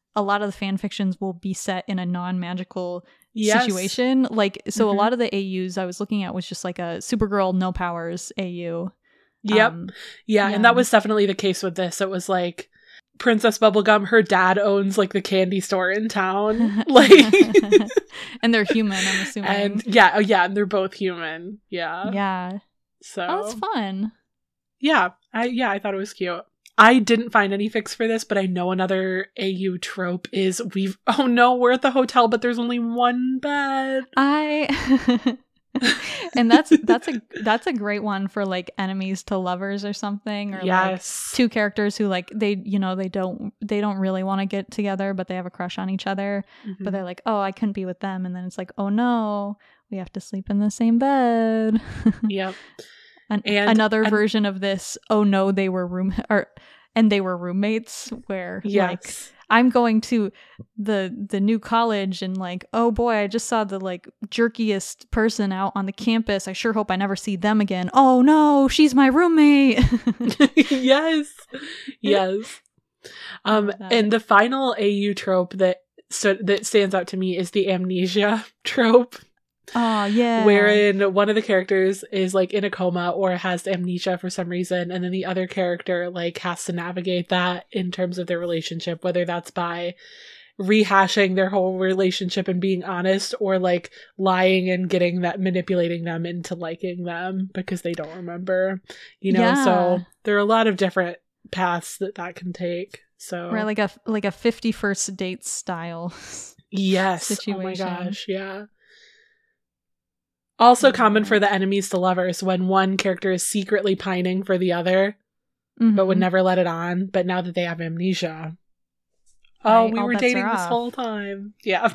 a lot of the fan fictions will be set in a non-magical yes. situation. Like, so mm-hmm. a lot of the A Us I was looking at was just like a Supergirl, no powers A U. Yep. Um, yeah, yeah. And that was definitely the case with this. It was like Princess Bubblegum, her dad owns like the candy store in town. Like and they're human, I'm assuming. And yeah, oh yeah, and they're both human. Yeah. Yeah. So oh, that's fun. Yeah. I yeah, I thought it was cute. I didn't find any fix for this, but I know another A U trope is we've oh no, we're at the hotel, but there's only one bed. I and that's that's a that's a great one for like enemies to lovers or something, or yes. like two characters who like they you know they don't they don't really want to get together, but they have a crush on each other, mm-hmm. but they're like, oh, I couldn't be with them, and then it's like, oh no, we have to sleep in the same bed. Yep. An- and another and- version of this, oh no, they were room or and they were roommates, where yes. like I'm going to the the new college and like, oh boy, I just saw the like jerkiest person out on the campus. I sure hope I never see them again. Oh no, she's my roommate. yes. Yes. Um and the final A U trope that so that stands out to me is the amnesia trope. Oh, yeah. Wherein one of the characters is like in a coma or has amnesia for some reason, and then the other character like has to navigate that in terms of their relationship, whether that's by rehashing their whole relationship and being honest, or like lying and getting that, manipulating them into liking them because they don't remember, you know. Yeah. So there are a lot of different paths that that can take. So right, like a like a fifty-first date style. Yes. Situation. Oh my gosh, yeah. Also common for the enemies to lovers, when one character is secretly pining for the other, mm-hmm. but would never let it on. But now that they have amnesia, right, oh, we were dating this whole time. Yeah,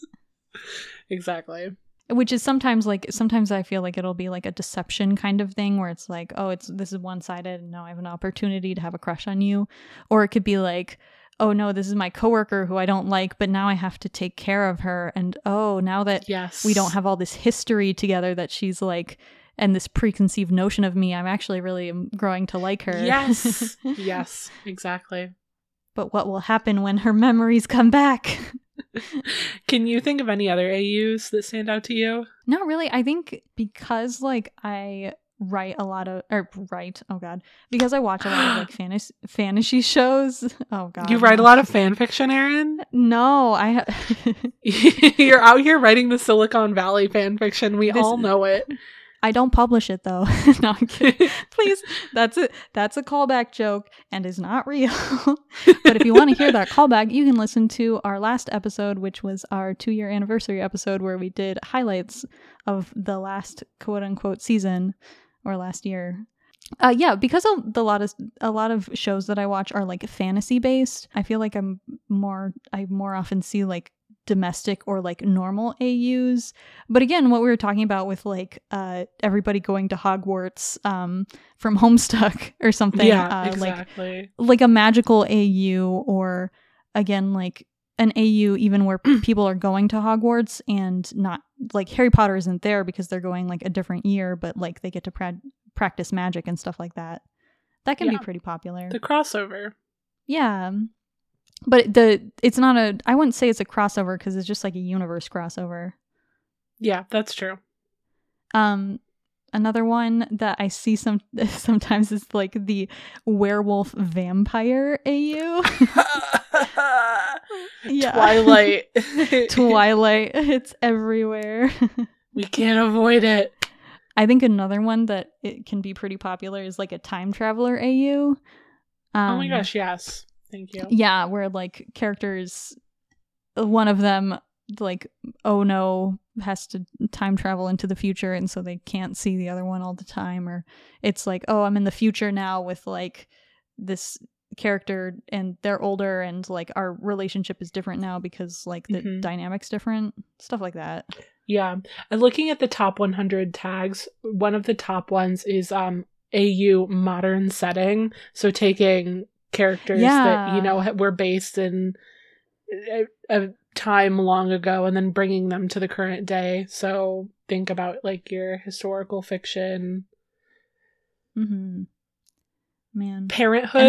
exactly. Which is sometimes like, sometimes I feel like it'll be like a deception kind of thing where it's like, oh, it's this is one-sided and now I have an opportunity to have a crush on you. Or it could be like, oh no, this is my coworker who I don't like, but now I have to take care of her. And oh, now that yes. we don't have all this history together that she's like, and this preconceived notion of me, I'm actually really growing to like her. Yes. Yes, exactly. But what will happen when her memories come back? Can you think of any other A Us that stand out to you? Not really. I think because like I write a lot of or write oh god because I watch a lot of like fantasy fantasy shows. Oh god, you write a lot of fan fiction, Erin? No, I ha- you're out here writing the Silicon Valley fan fiction. We this, all know it. I don't publish it though. No, I'm kidding. Please, that's a that's a callback joke and is not real. But if you want to hear that callback, you can listen to our last episode, which was our two year anniversary episode where we did highlights of the last quote unquote season. Or last year. Uh, yeah, because a, the lot of a lot of shows that I watch are like fantasy based. I feel like I'm more I more often see like domestic or like normal A Us. But again, what we were talking about with like uh, everybody going to Hogwarts um, from Homestuck or something. Yeah, uh, exactly. Like, like a magical A U, or again like an A U even where people are going to Hogwarts and not like Harry Potter isn't there because they're going like a different year, but like they get to pra- practice magic and stuff like that. That can yeah. be pretty popular. The crossover. Yeah. But the it's not a I wouldn't say it's a crossover because it's just like a universe crossover. Yeah, that's true. Um Another one that I see some sometimes is like the werewolf vampire A U. Yeah. Twilight. Twilight. It's everywhere. We can't avoid it. I think another one that it can be pretty popular is like a time traveler A U. Um, oh my gosh, yes. Thank you. Yeah, where like characters, one of them like, oh no, has to time travel into the future and so they can't see the other one all the time, or it's like, oh, I'm in the future now with like this character and they're older and like our relationship is different now because like the mm-hmm. dynamic's different, stuff like that. Yeah. And looking at the top one hundred tags, one of the top ones is um A U modern setting, so taking characters yeah. that you know were based in a, a time long ago and then bringing them to the current day. So think about like your historical fiction. Mm-hmm. Man. Parenthood and then,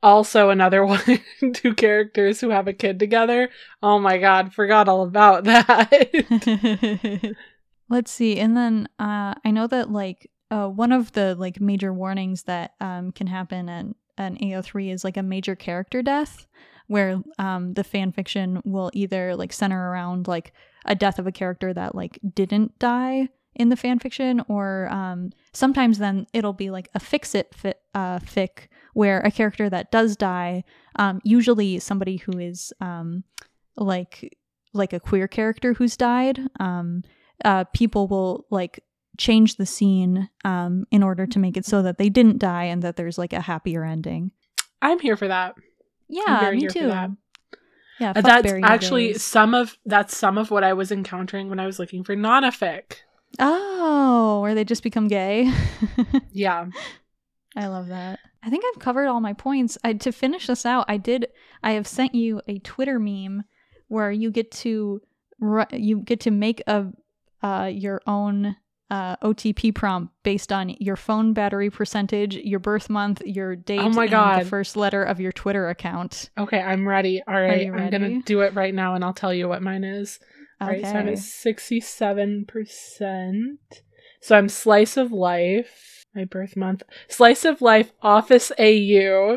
also another one, two characters who have a kid together. Oh my god, forgot all about that. Let's see. And then uh, I know that like uh, one of the like major warnings that um, can happen in an A O three is like a major character death, where um, the fan fiction will either like center around like a death of a character that like didn't die in the fan fiction, or um, sometimes then it'll be like a fix-it fi- uh, fic where a character that does die, um, usually somebody who is um, like like a queer character who's died, um, uh, people will like change the scene um, in order to make it so that they didn't die and that there's like a happier ending. I'm here for that. Yeah, me too. Yeah, uh, that's actually days. some of that's some of what I was encountering when I was looking for non-fic. Oh, where they just become gay. Yeah, I love that. I think I've covered all my points. I, to finish this out, I did. I have sent you a Twitter meme where you get to you get to make a uh, your own uh, O T P prompt based on your phone battery percentage, your birth month, your date, oh my and God. the first letter of your Twitter account. Okay, I'm ready. All right, I'm gonna do it right now, and I'll tell you what mine is. All okay. right, so I'm at sixty-seven percent. So I'm slice of life. My birth month. Slice of life. Office A U.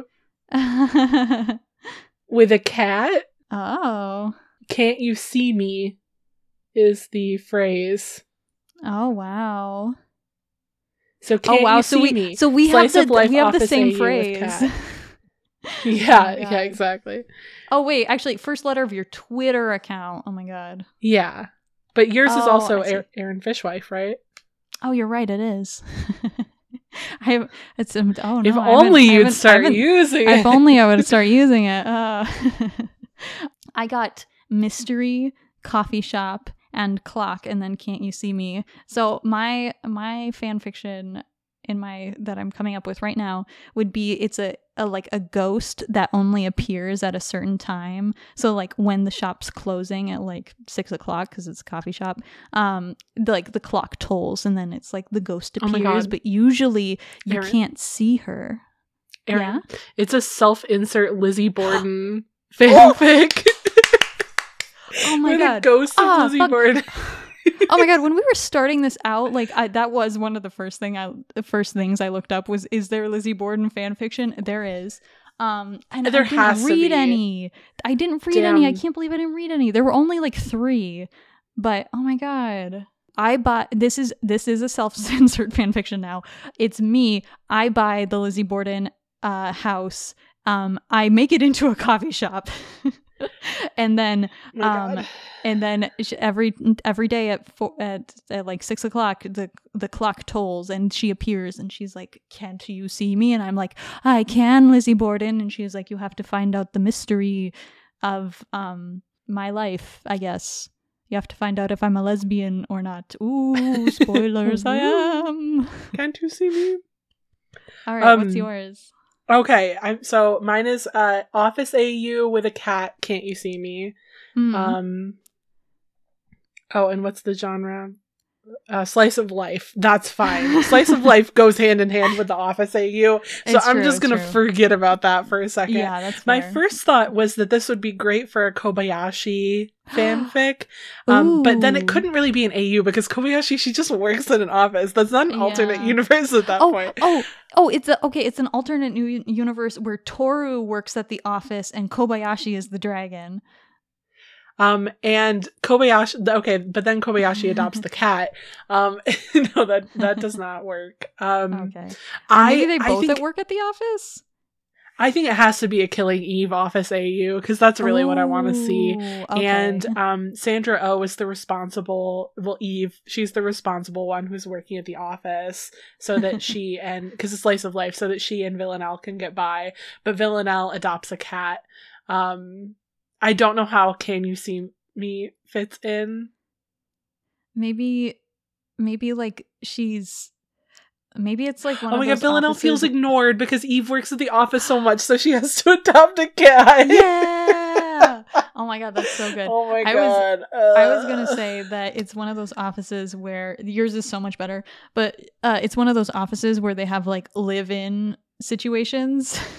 With a cat. Oh. Can't you see me? Is the phrase. Oh wow! So can't oh wow! You so see we me? so we Slice have the life, we have the same A U phrase. yeah, oh yeah, exactly. Oh wait, actually, first letter of your Twitter account. Oh my god. Yeah, but yours oh, is also Aaron Fishwife, right? Oh, you're right. It is. I have, it's um, oh no. If only you'd start using it. If only I would start using it. Uh, I got mystery, coffee shop, and clock, and then can't you see me. So my my fan fiction in my that I'm coming up with right now would be it's a, a like a ghost that only appears at a certain time. So like when the shop's closing at like six o'clock because it's a coffee shop, um the, like the clock tolls and then it's like the ghost appears, oh my God. But usually you Aaron. can't see her. Aaron, yeah? It's a self-insert Lizzie Borden fanfic. Oh my We're God. The ghost of oh, Lizzie fuck. Borden. Oh my God, when we were starting this out, like I, that was one of the first thing I the first things I looked up was is there Lizzie Borden fan fiction? There is. Um and there I didn't has read to be. any. I didn't read Damn. any. I can't believe I didn't read any. There were only like three. But oh my God. I buy this is this is a self-censored fan fiction now. It's me. I buy the Lizzie Borden uh house. Um I make it into a coffee shop. and then oh um and then every every day at four, at, at like six o'clock the the clock tolls and she appears and she's like, can't you see me? And I'm like, I can, Lizzie Borden. And she's like, you have to find out the mystery of um my life, I guess. You have to find out if I'm a lesbian or not. Ooh, spoilers. I am. Can't you see me? All right, um, what's yours? Okay, I'm so mine is uh Office A U with a cat, can't you see me? Mm. Um Oh, and what's the genre? Uh slice of life. That's fine. Slice of life goes hand in hand with the Office A U. So it's I'm true, just going to forget about that for a second. Yeah, that's My fair. first thought was that this would be great for a Kobayashi fanfic. um but then it couldn't really be an A U because Kobayashi, she just works in an office. That's not an yeah. alternate universe at that oh, point. Oh, oh, it's a okay, it's an alternate new universe where Toru works at the office and Kobayashi is the dragon. Um, and Kobayashi, okay, but then Kobayashi adopts the cat. Um, no, that, that does not work. Um, okay. I, maybe they both I think, at work at the office? I think it has to be a Killing Eve Office A U, because that's really Ooh, what I want to see. okay. And, um, Sandra Oh is the responsible, well, Eve, she's the responsible one who's working at the office, so that she and, because it's Slice of Life, so that she and Villanelle can get by. But Villanelle adopts a cat. Um, I don't know how Can You See Me fits in. Maybe, maybe like she's, maybe it's like one oh of my those god, Villanelle offices... feels ignored because Eve works at the office so much, so she has to adopt a cat. Yeah! Oh my god, that's so good. Oh my I god. Was, uh... I was gonna say that it's one of those offices where, yours is so much better, but uh, it's one of those offices where they have like live-in situations.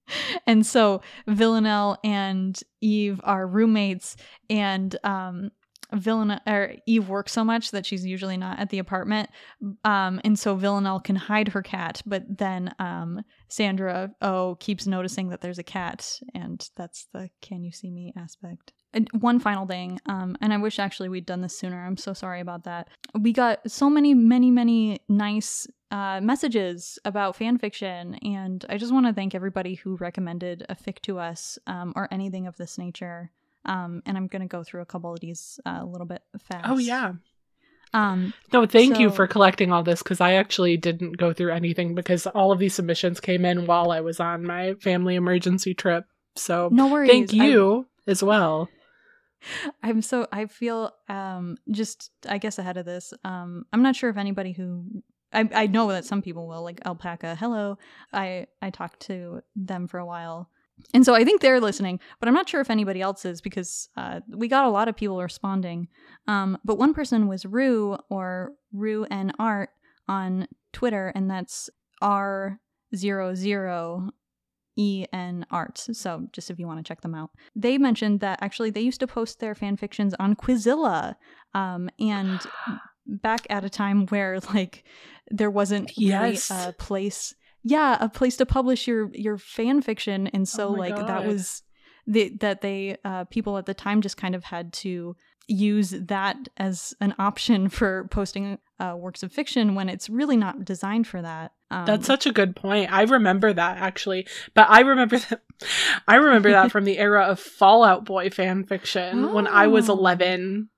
And so Villanelle and Eve are roommates, and um, Villanelle or Eve works so much that she's usually not at the apartment. Um, and so Villanelle can hide her cat, but then um, Sandra Oh keeps noticing that there's a cat, and that's the "can you see me" aspect. And one final thing, um, and I wish actually we'd done this sooner. I'm so sorry about that. We got so many, many, many nice uh, messages about fan fiction, and I just want to thank everybody who recommended a fic to us um, or anything of this nature. Um, and I'm going to go through a couple of these uh, a little bit fast. Oh, yeah. Um, no, thank so, you for collecting all this, because I actually didn't go through anything because all of these submissions came in while I was on my family emergency trip. So no worries. Thank you I, as well. I'm so, I feel um, just, I guess ahead of this, um, I'm not sure if anybody who, I, I know that some people will, like Alpaca, hello. I, I talked to them for a while. And so I think they're listening, but I'm not sure if anybody else is, because uh, we got a lot of people responding. Um, but one person was Rue, or Rue and Art on Twitter, and that's R zero zero E N Art. So just if you want to check them out. They mentioned that actually they used to post their fan fictions on Quizilla, um, and back at a time where like there wasn't yes. really a place... Yeah, a place to publish your your fan fiction, and so oh like God. that was the that they uh, people at the time just kind of had to use that as an option for posting uh, works of fiction when it's really not designed for that. Um, That's such a good point. I remember that actually, but I remember that I remember that from the era of Fallout Boy fan fiction oh. when I was eleven.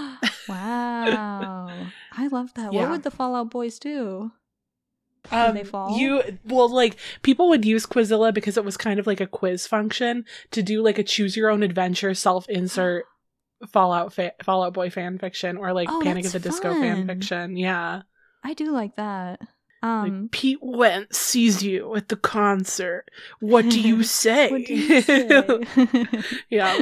Wow, I love that. Yeah. What would the Fallout Boys do? Um, they fall? You well, like people would use Quizilla because it was kind of like a quiz function to do like a choose your own adventure self-insert Fallout fa- Fallout Boy fan fiction, or like oh, Panic at the fun. Disco fan fiction. Yeah, I do like that. Um, like, Pete Wentz sees you at the concert. What do you say? What do you say? Yeah.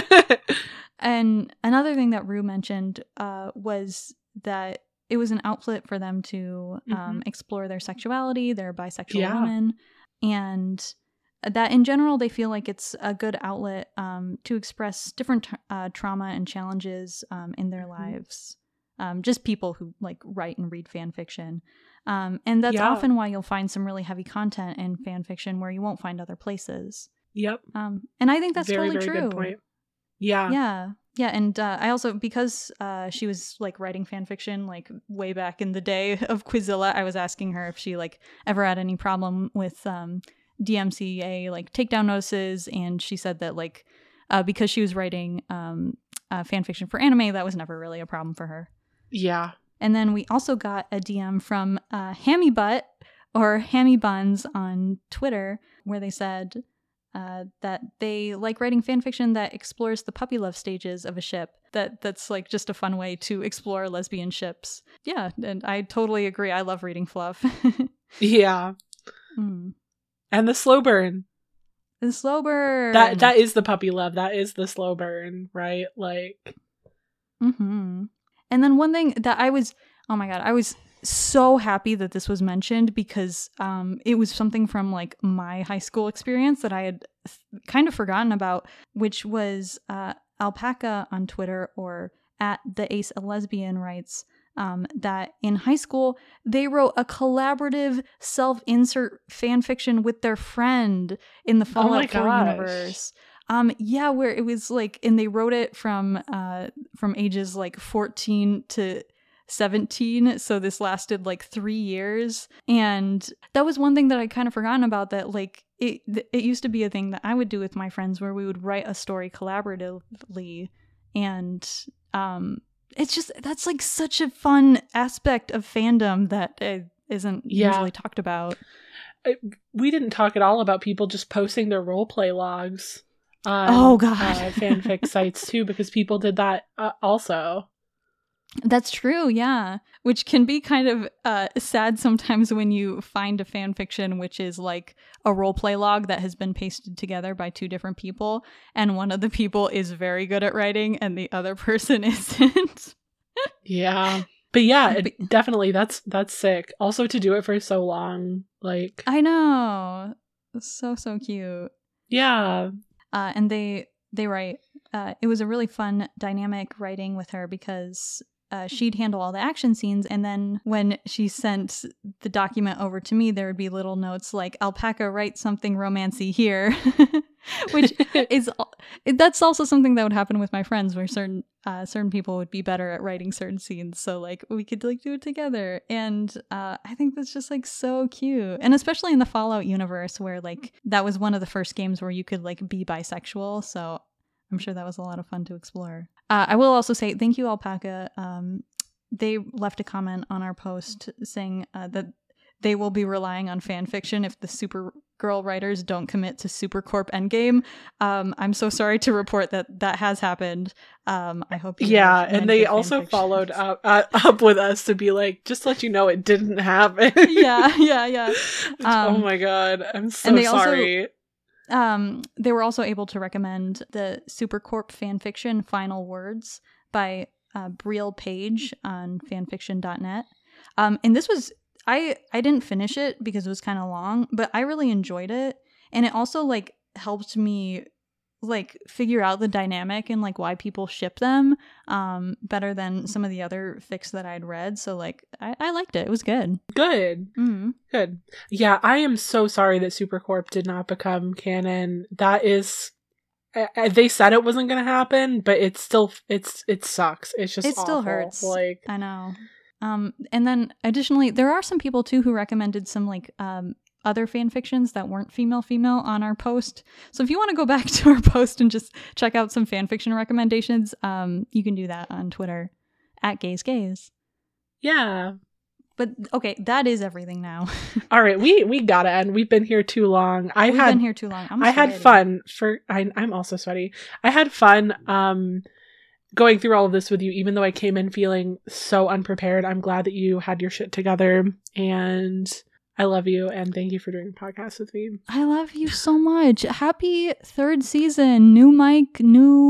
And another thing that Rue mentioned uh, was that it was an outlet for them to um, mm-hmm. explore their sexuality, their bisexual yeah. women, and that in general they feel like it's a good outlet um, to express different uh, trauma and challenges um, in their mm-hmm. lives. Um, just people who like write and read fan fiction. Um, and that's yeah. often why you'll find some really heavy content in fan fiction where you won't find other places. Yep. Um, and I think that's very, totally very true. Good point. Yeah. Yeah. Yeah, and uh, I also, because uh, she was like writing fan fiction like way back in the day of Quizilla, I was asking her if she like ever had any problem with um, D M C A like takedown notices, and she said that like uh, because she was writing um, uh, fan fiction for anime, that was never really a problem for her. Yeah. And then we also got a D M from uh, Hammy Butt or Hammy Buns on Twitter, where they said uh, that they like writing fan fiction that explores the puppy love stages of a ship. That that's like just a fun way to explore lesbian ships. Yeah, and I totally agree. I love reading fluff. Yeah. Mm. And the slow burn. The slow burn. That that is the puppy love. That is the slow burn, right? Like. Mm-hmm. And then one thing that I was, oh my God, I was so happy that this was mentioned, because um, it was something from like my high school experience that I had th- kind of forgotten about, which was uh, Alpaca on Twitter, or at the Ace a Lesbian, writes um, that in high school they wrote a collaborative self-insert fan fiction with their friend in the Fallout four universe. Um, yeah, where it was like, and they wrote it from uh from ages like fourteen to seventeen, so this lasted like three years, and that was one thing that I kind of forgotten about, that like it it used to be a thing that I would do with my friends, where we would write a story collaboratively, and um it's just, that's like such a fun aspect of fandom that uh, isn't yeah. usually talked about. We didn't talk at all about people just posting their roleplay logs on oh god uh, fanfic sites too, because people did that uh, also. That's true, yeah. Which can be kind of uh, sad sometimes when you find a fan fiction which is like a roleplay log that has been pasted together by two different people, and one of the people is very good at writing and the other person isn't. Yeah. But yeah, it, definitely that's that's sick. Also to do it for so long, like I know. So, so cute. Yeah. Uh, and they they write, uh, it was a really fun dynamic writing with her because uh, she'd handle all the action scenes. And then when she sent the document over to me, there would be little notes like, Alpaca, write something romancy here. Which is, that's also something that would happen with my friends where certain uh, certain people would be better at writing certain scenes. So like we could like do it together. And uh, I think that's just like so cute. And especially in the Fallout universe where like that was one of the first games where you could like be bisexual. So I'm sure that was a lot of fun to explore. Uh, I will also say thank you, Alpaca. Um, they left a comment on our post saying uh, that they will be relying on fan fiction if the Supergirl writers don't commit to Supercorp Endgame. Um, I'm so sorry to report that that has happened. Um, I hope you Yeah, have and they fan also fiction. followed up, uh, up with us to be like, just to let you know it didn't happen. yeah, yeah, yeah. Which, Um, oh my god, I'm so and they sorry. Also, um, they were also able to recommend the Supercorp fanfiction Final Words by uh, Brielle Page on fanfiction dot net. Um, and this was... I, I didn't finish it because it was kind of long, but I really enjoyed it. And it also like helped me like figure out the dynamic and like why people ship them um, better than some of the other fics that I'd read. So like I, I liked it. It was good. Good. Mm-hmm. Good. Yeah, I am so sorry that Supercorp did not become canon. That is... I, they said it wasn't going to happen, but it's still... It's It sucks. It's just It awful. still hurts. Like, I know. Um, and then additionally, there are some people too who recommended some like um, other fan fictions that weren't female female on our post. So if you want to go back to our post and just check out some fan fiction recommendations, um, you can do that on Twitter at Gaze Gaze. yeah. But okay, that is everything now. All right, we we gotta end. We've been here too long. I We've had been here too long. I'm I had sweaty. fun for. I, I'm also sweaty. I had fun. Um. Going through all of this with you, even though I came in feeling so unprepared. I'm glad that you had your shit together, and I love you, and thank you for doing a podcast with me. I love you so much. Happy third season, new mic,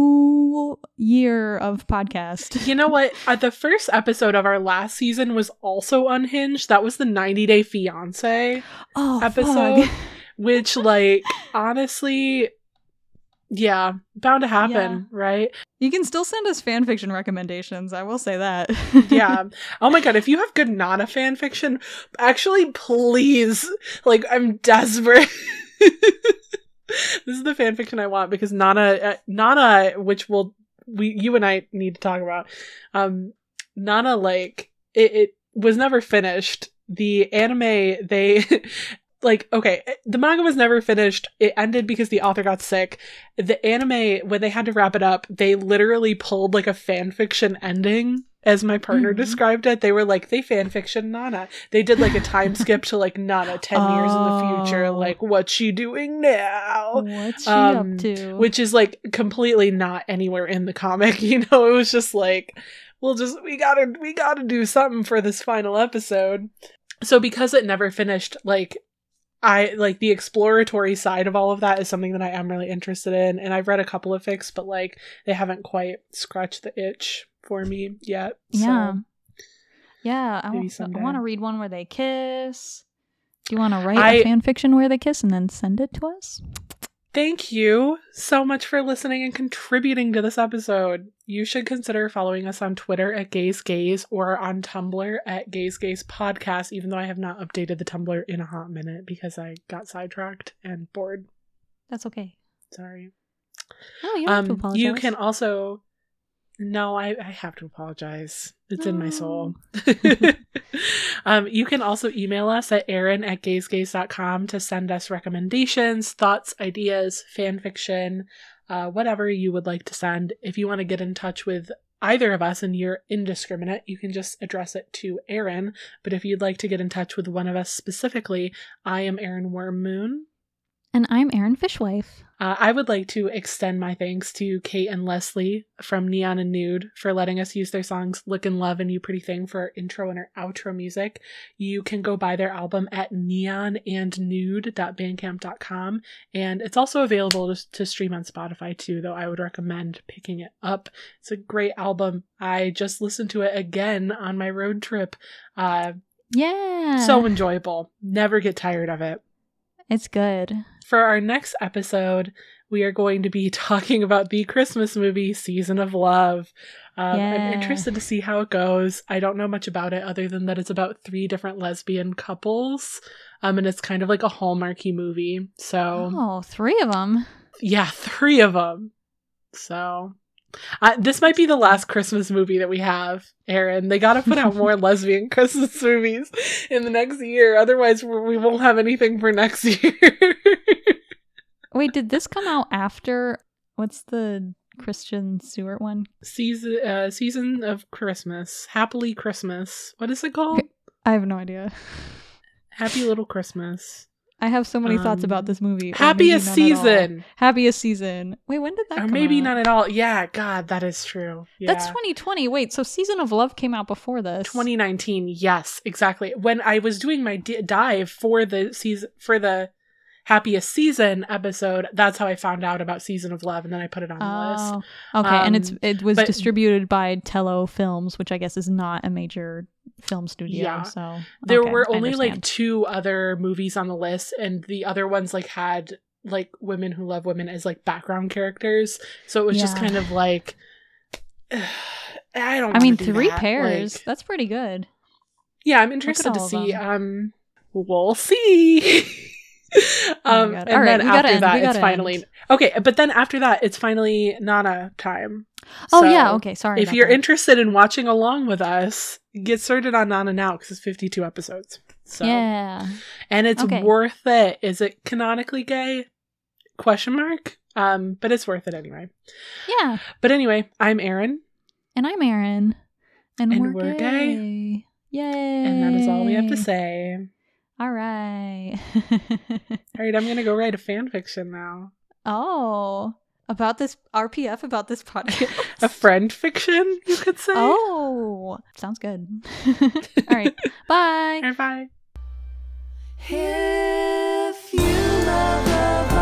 new year of podcast. You know what? Uh, the first episode of our last season was also unhinged. That was the ninety Day Fiancé oh, episode, fuck. which, like, honestly... Yeah, bound to happen, Yeah. right? You can still send us fan fiction recommendations. I will say that. Yeah. Oh my god, if you have good Nana fan fiction, actually, please. Like, I'm desperate. This is the fan fiction I want because Nana, uh, Nana, which will we, you and I need to talk about. Um, Nana, like, it, it was never finished. The anime, they. Like, okay, the manga was never finished. It ended because the author got sick. The anime, when they had to wrap it up, they literally pulled like a fanfiction ending, as my partner Mm-hmm. described it. They were like, they fanfiction Nana. They did like a time skip to like Nana ten oh. years in the future. Like, what's she doing now? What's she Um, up to? Which is like completely not anywhere in the comic. You know, it was just like, we'll just, we gotta, we gotta do something for this final episode. So because it never finished, like, I like the exploratory side of all of that is something that I am really interested in, and I've read a couple of fics, but like they haven't quite scratched the itch for me yet. Yeah, so yeah. I, maybe w- someday. I want to read one where they kiss. Do you want to write I- a fan fiction where they kiss and then send it to us? Thank you so much for listening and contributing to this episode. You should consider following us on Twitter at Gaze Gaze or on Tumblr at Gaze Gaze Podcast, even though I have not updated the Tumblr in a hot minute because I got sidetracked and bored. That's okay. Sorry. Oh, you don't have to Um, apologize. you can also... No, I, I have to apologize. It's in my soul. um, you can also email us at Erin at gazegaze dot com to send us recommendations, thoughts, ideas, fan fiction, uh, whatever you would like to send. If you want to get in touch with either of us and you're indiscriminate, you can just address it to Erin. But if you'd like to get in touch with one of us specifically, I am Erin Wormmoon. And I'm Erin Fishwife. Uh, I would like to extend my thanks to Kate and Leslie from Neon and Nude for letting us use their songs Look and Love and You Pretty Thing for our intro and our outro music. You can go buy their album at neon and nude dot bandcamp dot com, and it's also available to, to stream on Spotify too, though I would recommend picking it up. It's a great album. I just listened to it again on my road trip. Uh, Yeah. so enjoyable. Never get tired of it. It's good. For our next episode, we are going to be talking about the Christmas movie, Season of Love. Um, yeah. I'm interested to see how it goes. I don't know much about it other than that it's about three different lesbian couples. Um, and it's kind of like a Hallmarky movie. So, oh, three of them. Yeah, three of them. So, uh, this might be the last Christmas movie that we have, Erin. They got to put out more lesbian Christmas movies in the next year. Otherwise, we won't have anything for next year. Wait, did this come out after? What's the Kristen Stewart one? Season, uh, season of Christmas. Happily Christmas. What is it called? I have no idea. Happy Little Christmas. I have so many um, thoughts about this movie. Happiest Season. Happiest Season. Wait, when did that or come maybe out? not at all. Yeah, God, that is true. Yeah. That's twenty twenty. Wait, so Season of Love came out before this? twenty nineteen. Yes, exactly. When I was doing my d- dive for the season for the Happiest Season episode, that's how I found out about Season of Love, and then I put it on the Oh, list. okay. Um, and it's it was but- distributed by Tello Films, which I guess is not a major film studio. Yeah. So There okay, were I only like understand. two other movies on the list, and the other ones like had like women who love women as like background characters. So it was just Yeah. kind of like I don't. I mean, wanna do three that. pairs. Like, That's pretty good. yeah, I'm interested to all of see. them. Um, we'll see. Oh um, my God. and All right, then we gotta after end. that, We it's gotta finally end. okay. But then after that, it's finally Nana time. Oh So yeah. Okay. Sorry. If about you're that. interested in watching along with us, get started on Nana now because it's fifty-two episodes. So Yeah. and it's Okay. worth it. Is it canonically gay? Question mark. Um, but it's worth it anyway. Yeah. But anyway, I'm Erin, And I'm Erin. And, And we're, we're gay. gay. Yay. and that is all we have to say. All right. All right, I'm gonna go write a fan fiction now. Oh. About this R P F, about this podcast. A friend fiction, you could say. Oh. Sounds good. All right. Bye. Bye bye. If you love, love,